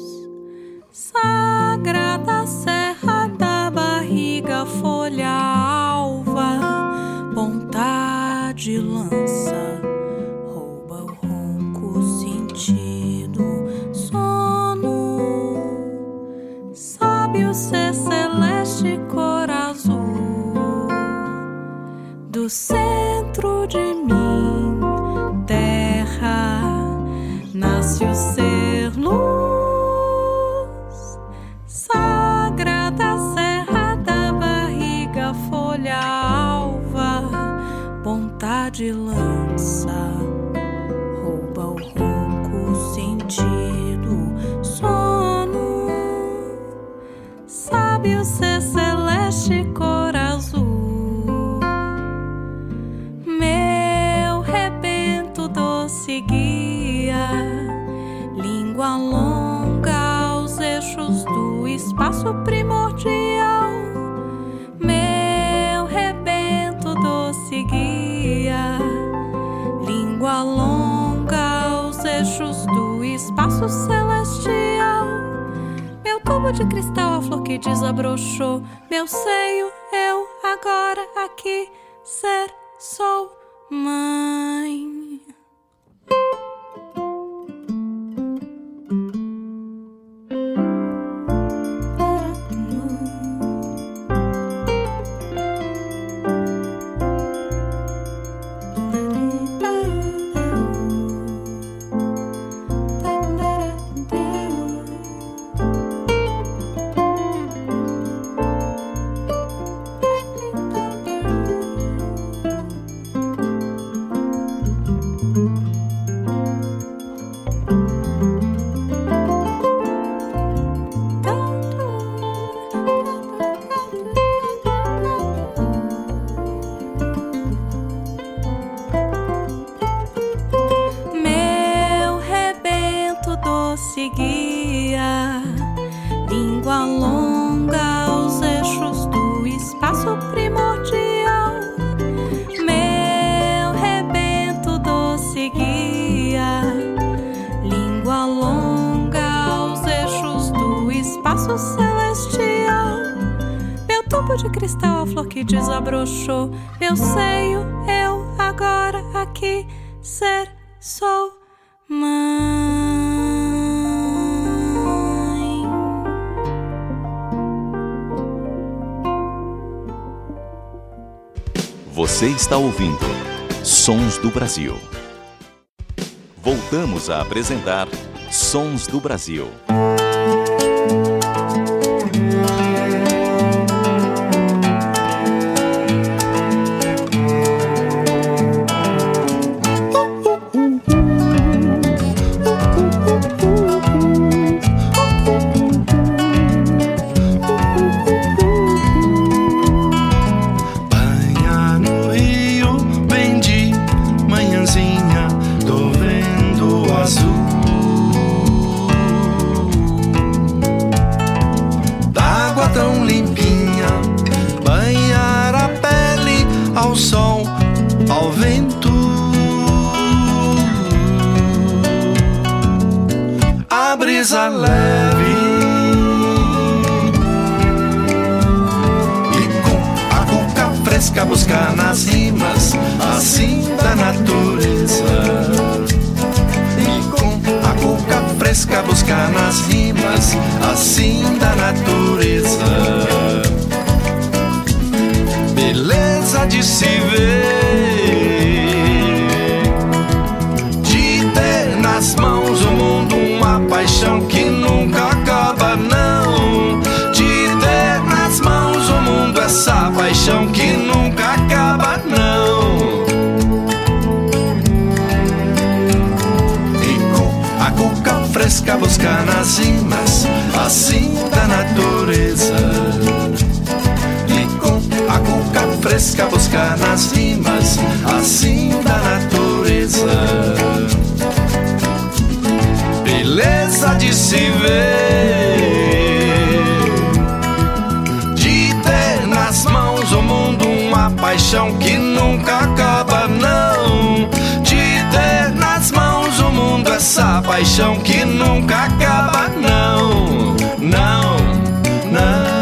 sagrada serra da barriga, folha alva, vontade lança, rouba o ronco sentido, sono, sabe o ser celeste, cor azul, do centro de mim, terra, nasce o ser luz, sagrada serra da barriga, folha alva, vontade lança, rouba o ronco sentido, sono, sabe o ser celeste, cor azul, meu rebento doce guia, língua longa aos eixos do espaço primordial, meu rebento doce guia, língua longa aos eixos do espaço celestial, meu tubo de cristal, a flor que desabrochou, meu seio, eu agora aqui, ser, sou, mãe. Guia, língua longa aos eixos do espaço primordial, meu rebento doce guia, língua longa aos eixos do espaço celestial, meu tubo de cristal, a flor que desabrochou, meu seio, eu agora aqui, ser, sou, mãe. Você está ouvindo Sons do Brasil. Voltamos a apresentar Sons do Brasil. Manhã brisa leve. E com a cuca fresca buscar nas rimas, assim da natureza. E com a cuca fresca buscar nas rimas, assim da natureza. Beleza de se ver, de ter nas mãos o mundo, uma paixão que nunca acaba, não. De ter nas mãos o mundo, essa paixão que nunca acaba, não. E com a cuca fresca buscar nas rimas, assim da natureza. A cuca fresca buscar nas rimas, assim da natureza. Beleza de se ver, de ter nas mãos o mundo, uma paixão que nunca acaba, não. De ter nas mãos o mundo, essa paixão que nunca acaba, não. Não, não.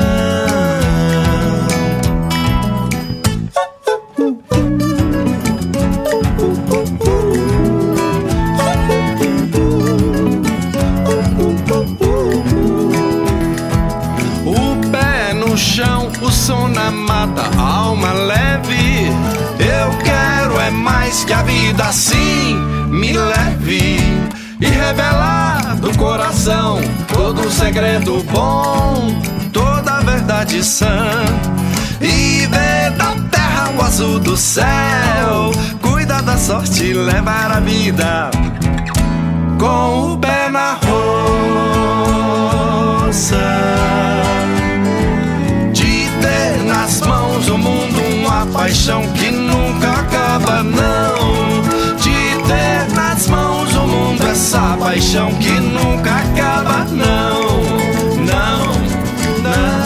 O som na mata, alma leve. Eu quero é mais que a vida assim me leve, e revelar do coração todo um segredo bom, toda a verdade sã, e ver da terra o azul do céu, cuidar da sorte e levar a vida com o pé na roça. Nas mãos o mundo, uma paixão que nunca acaba, não. De ter nas mãos o mundo, essa paixão que nunca acaba, não. Não, não.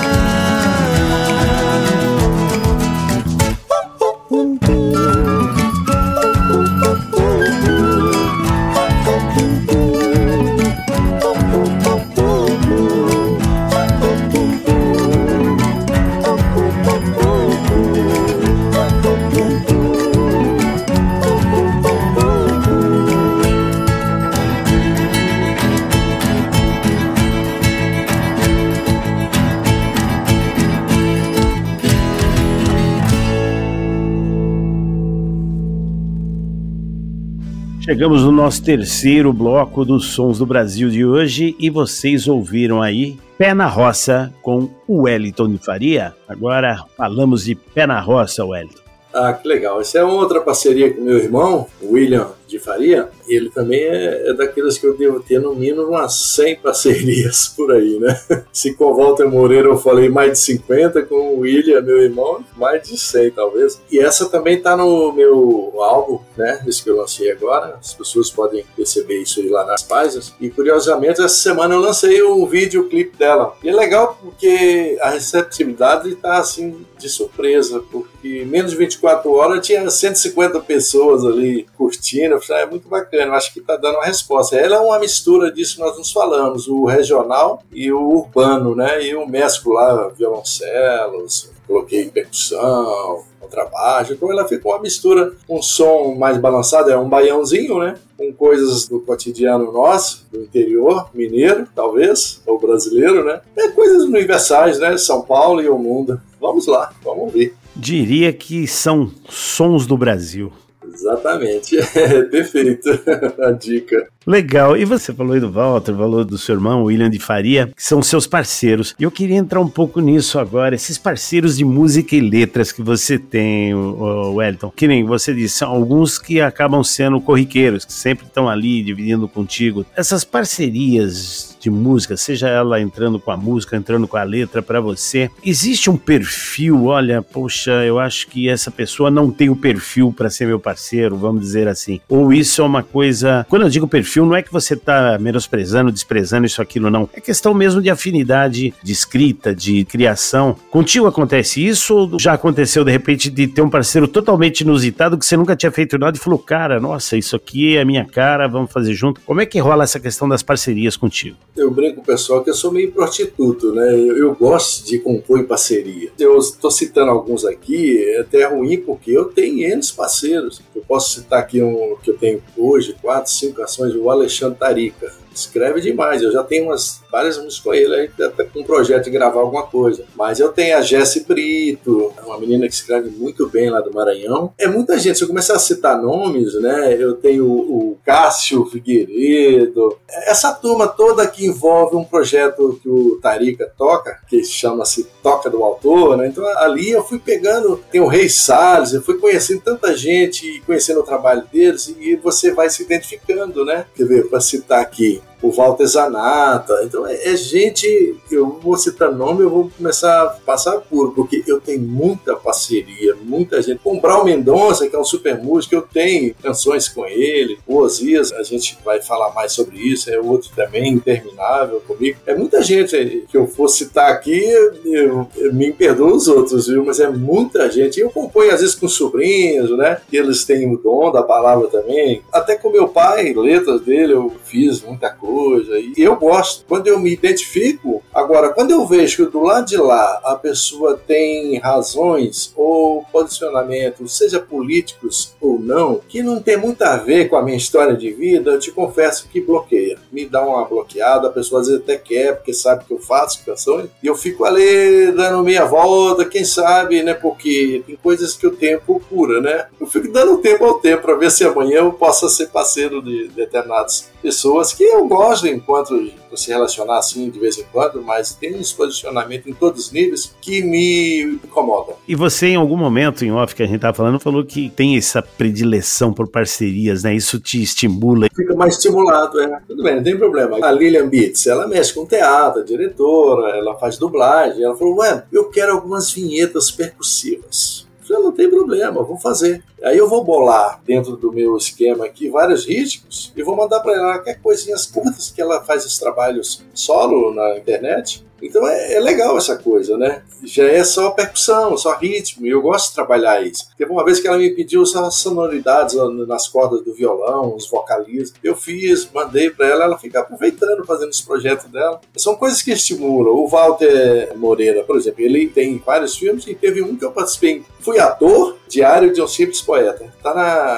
Chegamos no nosso terceiro bloco dos Sons do Brasil de hoje e vocês ouviram aí Pé na Roça com o Wellington de Faria. Agora falamos de Pé na Roça, Wellington. Ah, que legal. Essa é outra parceria com meu irmão, William de Faria. Ele também é daqueles que eu devo ter no mínimo umas 100 parcerias por aí, né? Se com o Walter Moreira eu falei mais de 50, com o William, meu irmão, mais de 100 talvez. E essa também tá no meu álbum, né? Esse que eu lancei agora. As pessoas podem perceber isso aí lá nas páginas. E curiosamente, essa semana eu lancei um videoclipe dela. E é legal porque a receptividade tá assim de surpresa, porque menos de 24 horas tinha 150 pessoas ali curtindo. Eu falei, é muito bacana, eu acho que tá dando uma resposta. Ela é uma mistura disso que nós nos falamos, o regional e o urbano, né? E eu mesclo lá violoncelos, coloquei percussão, contrabaixo, então ela ficou uma mistura, um som mais balançado, é um baiãozinho, né? Com coisas do cotidiano nosso, do interior, mineiro, talvez, ou brasileiro, né? É coisas universais, né? São Paulo e o mundo. Vamos lá, vamos ouvir. Diria que são sons do Brasil. Exatamente, perfeito a dica. Legal, e você falou aí do Walter, falou do seu irmão William de Faria, que são seus parceiros, e eu queria entrar um pouco nisso agora, esses parceiros de música e letras que você tem, Wellington, que nem você disse, são alguns que acabam sendo corriqueiros, que sempre estão ali dividindo contigo, essas parcerias de música, seja ela entrando com a música, entrando com a letra para você, existe um perfil, olha, poxa, eu acho que essa pessoa não tem o perfil para ser meu parceiro, parceiro, vamos dizer assim? Ou isso é uma coisa... Quando eu digo perfil, não é que você tá menosprezando, desprezando isso, aquilo, não. É questão mesmo de afinidade, de escrita, de criação. Contigo acontece isso ou já aconteceu, de repente, de ter um parceiro totalmente inusitado que você nunca tinha feito nada e falou, cara, nossa, isso aqui é a minha cara, vamos fazer junto. Como é que rola essa questão das parcerias contigo? Eu brinco com o pessoal que eu sou meio prostituto, né? Eu gosto de compor em parceria. Eu estou citando alguns aqui, é até ruim porque eu tenho N parceiros. Eu posso citar aqui um que eu tenho hoje, 4, 5 canções, o Alexandre Tarica. Escreve demais, eu já tenho várias músicas com ele, aí até com um projeto de gravar alguma coisa. Mas eu tenho a Jessi Brito, uma menina que escreve muito bem lá do Maranhão. É muita gente, se eu começar a citar nomes, né? Eu tenho o Cássio Figueiredo, essa turma toda que envolve um projeto que o Tarica toca, que chama-se Toca do Autor, né? Então ali eu fui pegando, tem o Rei Salles, eu fui conhecendo tanta gente e conhecendo o trabalho deles e você vai se identificando, né? Quer ver, para citar aqui, o Walter Zanata. Então é gente, eu vou citar nome, eu vou começar a passar por, porque eu tenho muita parceria, muita gente. Com o Brau Mendonça, que é um super músico, eu tenho canções com ele. O Osias, a gente vai falar mais sobre isso, é outro também, interminável comigo. É muita gente que eu for citar aqui, eu me perdoa os outros, viu? Mas é muita gente. Eu componho às vezes com sobrinhos, né? Que eles têm o dom da palavra também. Até com meu pai, letras dele, eu fiz muita coisa. E eu gosto. Quando eu me identifico, agora, quando eu vejo que do lado de lá a pessoa tem razões ou posicionamento, seja políticos ou não, que não tem muito a ver com a minha história de vida, eu te confesso que bloqueia. Me dá uma bloqueada, a pessoa às vezes até quer, porque sabe que eu faço canções, e eu fico ali dando meia volta, quem sabe, né? Porque tem coisas que o tempo cura, né? Eu fico dando tempo ao tempo para ver se amanhã eu possa ser parceiro de determinadas pessoas que eu gosto enquanto se relacionar assim de vez em quando, mas tem uns posicionamentos em todos os níveis que me incomodam. E você, em algum momento, em off que a gente estava falando, falou que tem essa predileção por parcerias, né? Isso te estimula. Fica mais estimulado, Tudo bem, não tem problema. A Lilian Beats, ela mexe com teatro, diretora, ela faz dublagem. Ela falou, eu quero algumas vinhetas percussivas. Já não tem problema, vou fazer. Aí eu vou bolar dentro do meu esquema aqui vários ritmos e vou mandar para ela qualquer coisinhas curtas, que ela faz os trabalhos solo na internet. Então é legal essa coisa, né? Já é só percussão, só ritmo, e eu gosto de trabalhar isso. Teve uma vez que ela me pediu só sonoridades nas cordas do violão, os vocalistas. Eu fiz, mandei para ela, ela fica aproveitando, fazendo os projetos dela. São coisas que estimulam. O Walter Moreira, por exemplo, ele tem vários filmes e teve um que eu participei. Fui ator, Diário de um Simples Poeta. Tá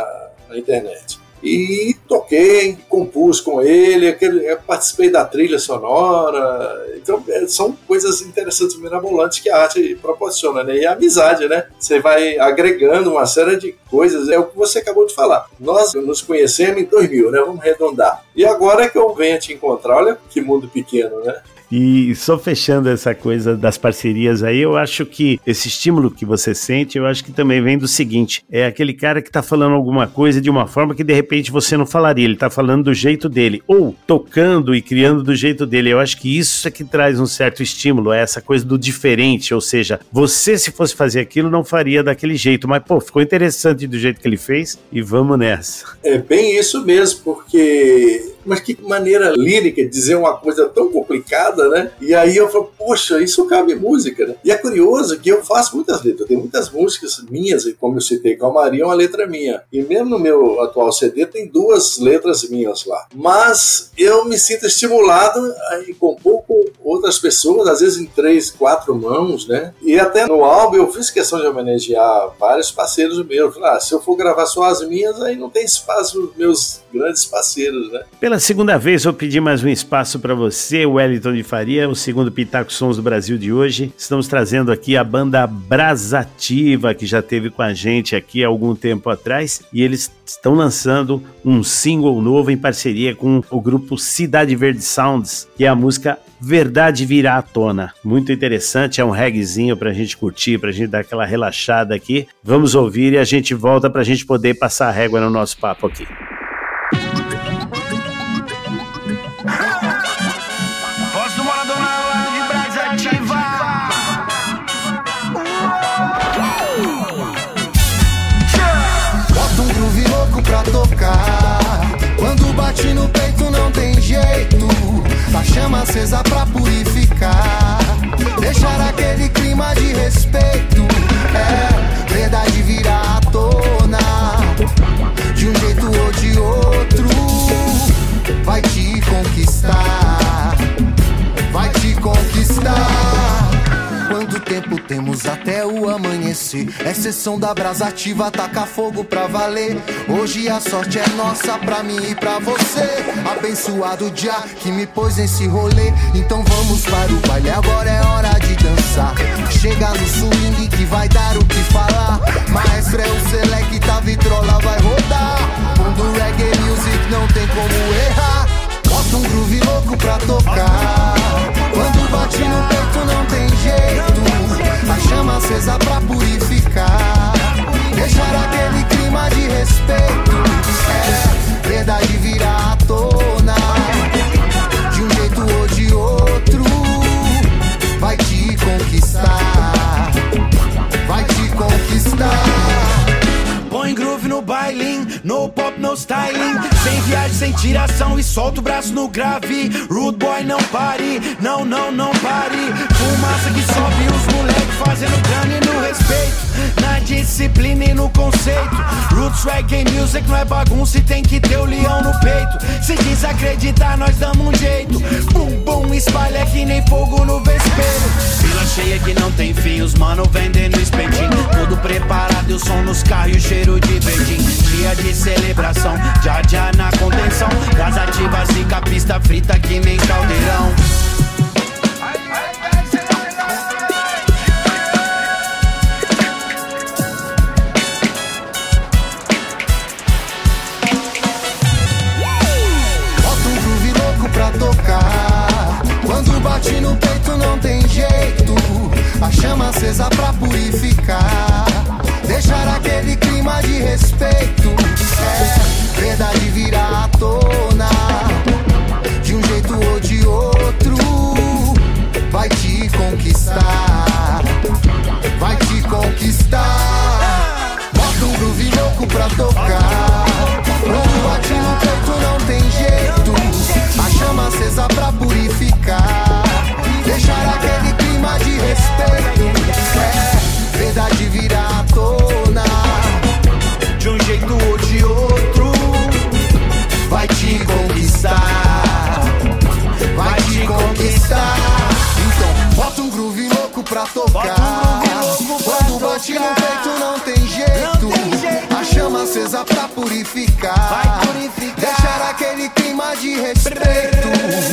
na internet. E toquei, compus com ele, eu participei da trilha sonora. Então são coisas interessantes, mirabolantes que a arte proporciona, né? E a amizade, né? Você vai agregando uma série de coisas, é o que você acabou de falar. Nós nos conhecemos em 2000, né? Vamos arredondar. E agora é que eu venho te encontrar, olha que mundo pequeno, né? E só fechando essa coisa das parcerias aí, eu acho que esse estímulo que você sente, eu acho que também vem do seguinte, é aquele cara que tá falando alguma coisa de uma forma que de repente você não falaria, ele tá falando do jeito dele, ou tocando e criando do jeito dele. Eu acho que isso é que traz um certo estímulo, é essa coisa do diferente, ou seja, você se fosse fazer aquilo não faria daquele jeito, mas pô, ficou interessante do jeito que ele fez e vamos nessa. É bem isso mesmo, porque... Mas que maneira lírica de dizer uma coisa tão complicada, né? E aí eu falo, poxa, isso cabe música, né? E é curioso que eu faço muitas letras. Tem muitas músicas minhas, e como eu citei, Calmaria é uma letra minha. E mesmo no meu atual CD tem 2 letras minhas lá. Mas eu me sinto estimulado a compor com outras pessoas, às vezes em 3, 4 mãos, né? E até no álbum eu fiz questão de homenagear vários parceiros meus. Falei, se eu for gravar só as minhas, aí não tem espaço para os meus grandes parceiros, né? Pela segunda vez eu pedi mais um espaço para você, Wellington de Faria, o segundo Pitaco Sons do Brasil de hoje. Estamos trazendo aqui a banda Brasativa, que já esteve com a gente aqui há algum tempo atrás, e eles estão lançando um single novo em parceria com o grupo Cidade Verde Sounds, que é a música Verdade Virá à Tona. Muito interessante, é um reggaezinho pra gente curtir, pra gente dar aquela relaxada aqui. Vamos ouvir e a gente volta pra gente poder passar a régua no nosso papo aqui. Voz do morador na hora de Brasativa. Bota um groove bate no peito não tem jeito, a chama acesa pra purificar, deixar aquele clima de respeito, verdade virar à tona, de um jeito ou de outro, vai te conquistar, vai te conquistar. Quanto tempo temos até o amanhecer? É sessão da brasa ativa, taca fogo pra valer. Hoje a sorte é nossa, pra mim e pra você. Abençoado dia que me pôs nesse rolê. Então vamos para o baile, agora é hora de dançar. Chega no swing que vai dar o que falar. Maestro é o select, a vitrola vai rodar. Mundo reggae music não tem como errar. Bota um groove louco pra tocar. Quando bate no peito não tem jeito, a chama acesa pra purificar, deixar aquele clima de respeito, verdade virar à tona, de um jeito ou de outro, vai te conquistar, vai te conquistar. Põe groove no bailing, no pop, no styling. Sem viagem, sem tiração e solta o braço no grave. Rude boy, não pare, não, não, não pare. Fumaça que sobe os moleques fazendo crânio no respeito, na disciplina e no conceito. Roots reggae music não é bagunça e tem que ter o leão no peito. Se desacreditar, nós damos um jeito. Bum, bum, espalha que nem fogo no vespeiro. Fila cheia que não tem fim, os mano vendendo espetinho. Tudo preparado e o som nos carros e o cheiro de verdinho. Dia de celebração, já na contenção. Gás ativa, zica, pista frita que nem caldeirão. Bota um groove louco pra tocar. Quando bate no peito não tem jeito, a chama acesa pra purificar, deixar aquele clima de respeito, verdade virar à tona, de um jeito ou de outro, vai te conquistar, vai te conquistar. Bota um groove louco pra tocar. Quando bate no peito não tem jeito, a chama acesa pra purificar, deixar aquele clima de respeito, verdade virar à tona, de um jeito ou de outro, vai te conquistar, vai te conquistar. Então bota um groove louco pra tocar. Quando bate no peito não tem jeito, a chama acesa pra purificar, deixar aquele clima de respeito.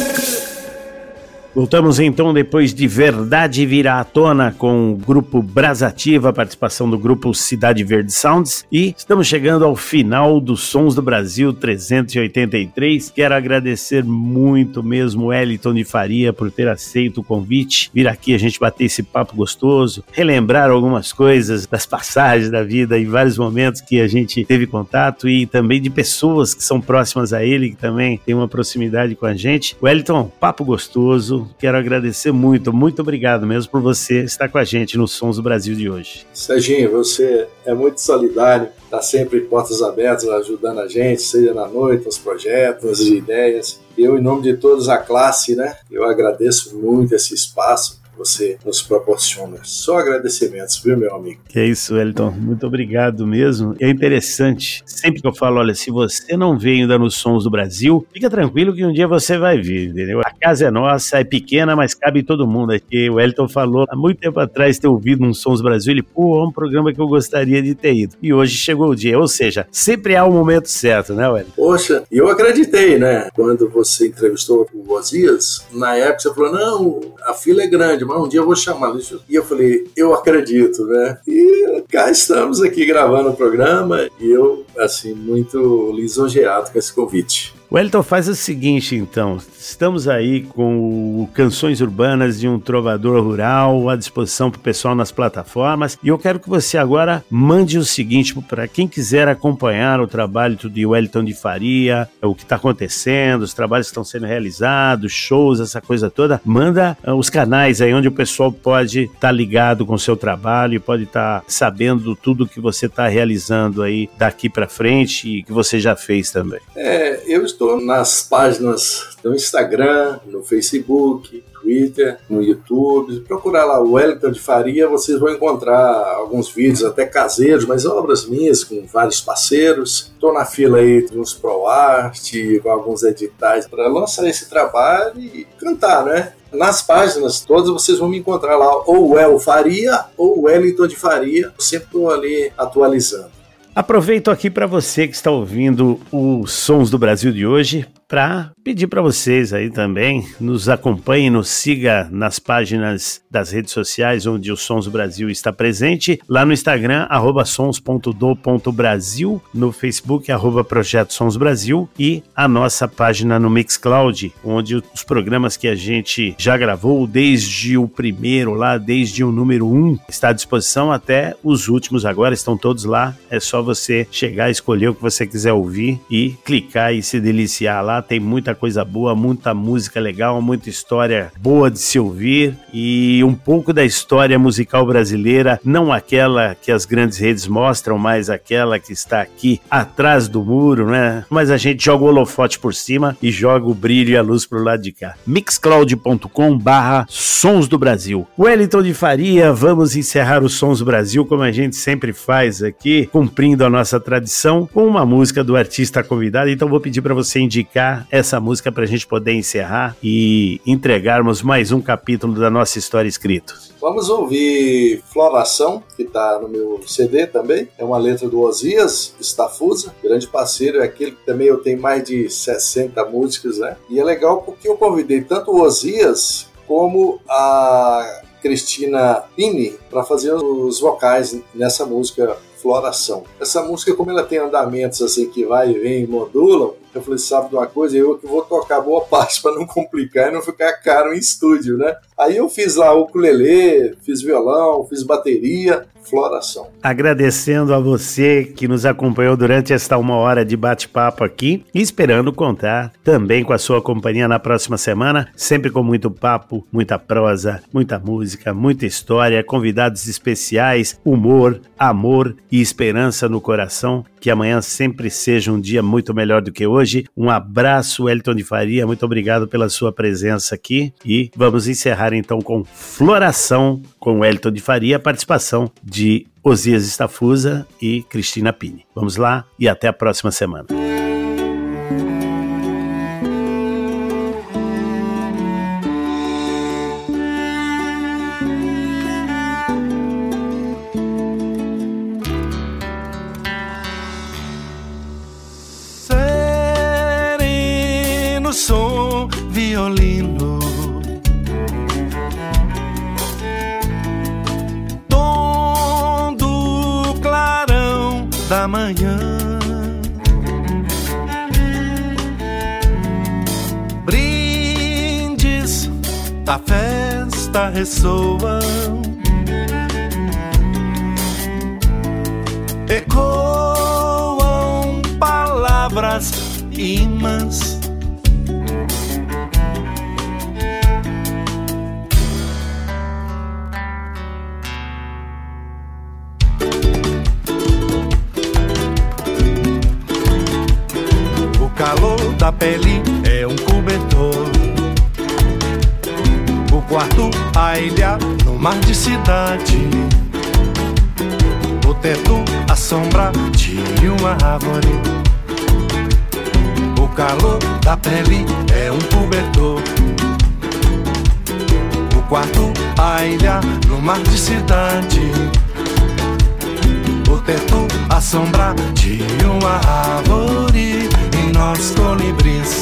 Voltamos então depois de Verdade Virar à Tona com o grupo Brasa Ativa, a participação do grupo Cidade Verde Sounds, e estamos chegando ao final dos Sons do Brasil 383. Quero agradecer muito mesmo o Wellington de Faria por ter aceito o convite, vir aqui a gente bater esse papo gostoso, relembrar algumas coisas das passagens da vida em vários momentos que a gente teve contato e também de pessoas que são próximas a ele, que também tem uma proximidade com a gente. Wellington, papo gostoso. Quero agradecer muito obrigado mesmo por você estar com a gente nos Sons do Brasil de hoje. Serginho, você é muito solidário, está sempre portas abertas ajudando a gente, seja na noite, nos projetos, nas ideias. Eu, em nome de todos a classe, né, eu agradeço muito esse espaço que você nos proporciona. Só agradecimentos, viu, meu amigo? Que é isso, Wellington. Muito obrigado mesmo. É interessante, sempre que eu falo, olha, se você não veio ainda nos Sons do Brasil, fica tranquilo que um dia você vai vir, entendeu? A casa é nossa, é pequena, mas cabe todo mundo aqui. O Wellington falou, há muito tempo atrás, ter ouvido nos Sons do Brasil, ele, pô, é um programa que eu gostaria de ter ido. E hoje chegou o dia, ou seja, sempre há um momento certo, né, Wellington? Poxa, eu acreditei, né? Quando você entrevistou o Osias, na época você falou, não, a fila é grande, mas um dia eu vou chamar. E eu falei, eu acredito, né? E cá estamos aqui gravando o programa e eu, assim, muito lisonjeado com esse convite. Wellington, faz o seguinte, então, estamos aí com o Canções Urbanas de um Trovador Rural à disposição para o pessoal nas plataformas, e eu quero que você agora mande o seguinte para quem quiser acompanhar o trabalho de Wellington de Faria, o que está acontecendo, os trabalhos que estão sendo realizados, shows, essa coisa toda, manda os canais aí onde o pessoal pode estar ligado com o seu trabalho e pode estar sabendo sabendo tudo que você está realizando aí daqui para frente e que você já fez também. Eu estou nas páginas do Instagram, no Facebook, Twitter, no YouTube. Procurar lá o Wellington de Faria, vocês vão encontrar alguns vídeos até caseiros, mas obras minhas com vários parceiros. Estou na fila aí de uns ProArt, com alguns editais para lançar esse trabalho e cantar, né? Nas páginas todas vocês vão me encontrar lá, ou Well Faria ou Wellington de Faria. Eu sempre estou ali atualizando. Aproveito aqui para você que está ouvindo os Sons do Brasil de hoje para pedir para vocês aí também, nos acompanhem, nos siga nas páginas das redes sociais onde o Sons do Brasil está presente, lá no Instagram, @sons.do.brasil, no Facebook, @Projeto Sons Brasil, e a nossa página no Mixcloud, onde os programas que a gente já gravou, desde o primeiro lá, desde o número 1, está à disposição até os últimos agora, estão todos lá, é só você chegar, escolher o que você quiser ouvir e clicar e se deliciar lá. Tem muita coisa boa, muita música legal, muita história boa de se ouvir e um pouco da história musical brasileira, não aquela que as grandes redes mostram, mas aquela que está aqui atrás do muro, né? Mas a gente joga o holofote por cima e joga o brilho e a luz pro lado de cá. Mixcloud.com/Sons do Brasil. Wellington de Faria, vamos encerrar os Sons do Brasil como a gente sempre faz aqui, cumprindo a nossa tradição, com uma música do artista convidado. Então vou pedir para você indicar essa música para a gente poder encerrar e entregarmos mais um capítulo da nossa história escrita. Vamos ouvir Floração, que está no meu CD também. É uma letra do Osias Stafusa, grande parceiro, é aquele que também eu tenho mais de 60 músicas, né? E é legal porque eu convidei tanto o Osias como a Cristina Pini para fazer os vocais nessa música Floração. Essa música, como ela tem andamentos assim que vai e vem e modulam, eu falei, sabe de uma coisa? Eu que vou tocar boa parte para não complicar e não ficar caro em estúdio, né? Aí eu fiz lá o ukulele, fiz violão, fiz bateria, Floração. Agradecendo a você que nos acompanhou durante esta 1 hora de bate-papo aqui e esperando contar também com a sua companhia na próxima semana, sempre com muito papo, muita prosa, muita música, muita história, convidados especiais, humor, amor e esperança no coração. Que amanhã sempre seja um dia muito melhor do que hoje. Um abraço, Wellington de Faria, muito obrigado pela sua presença aqui e vamos encerrar então com Floração com Wellington de Faria, participação de Osias Stafusa e Cristina Pini. Vamos lá e até a próxima semana. Som violino, tom do clarão da manhã, brindes da festa ressoam, ecoam palavras imãs. O calor da pele é um cobertor, o quarto a ilha no mar de cidade, o teto a sombra de uma árvore. O calor da pele é um cobertor, o quarto a ilha no mar de cidade, o teto a sombra de uma árvore. E nós colibris,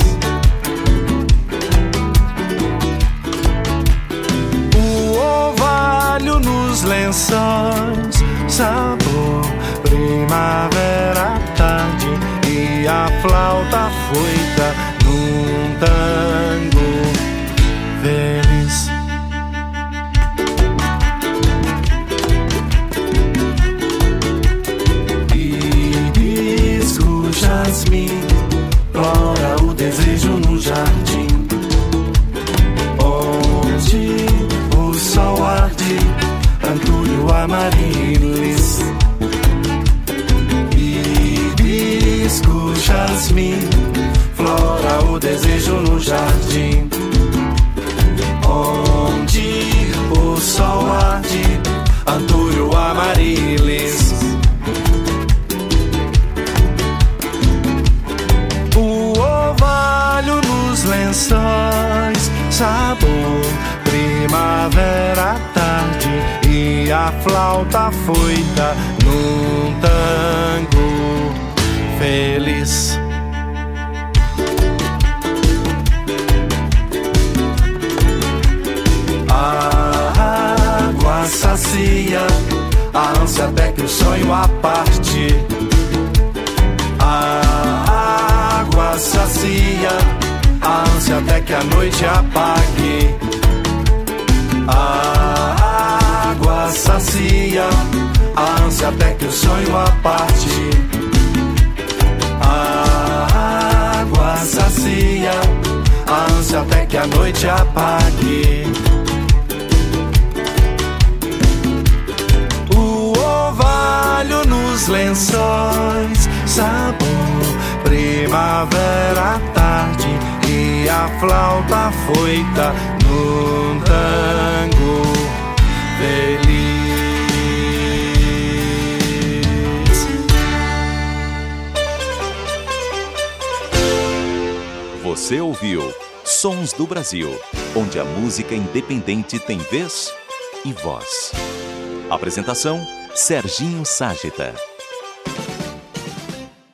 o orvalho nos lençóis, sabor primavera tarde, e a flauta foita num tango feliz. Hibisco, jasmim, flora o desejo no jardim, onde o sol arde, antúrio, amariliz. jasmim, flora o desejo no jardim, onde o sol arde, Antúrio Amarilis. O orvalho nos lençóis, sabor, primavera, tarde, e a flauta foita num tango feliz. A água sacia a ânsia até que o sonho a parte. A água sacia a ânsia até que a noite apague. A água sacia a ânsia até que o sonho a parte. A água sacia a ânsia até que a noite apague. O orvalho nos lençóis, sabor, primavera, tarde, e a flauta foita num tango feliz. Você ouviu Sons do Brasil, onde a música independente tem vez e voz. Apresentação: Serginho Ságita.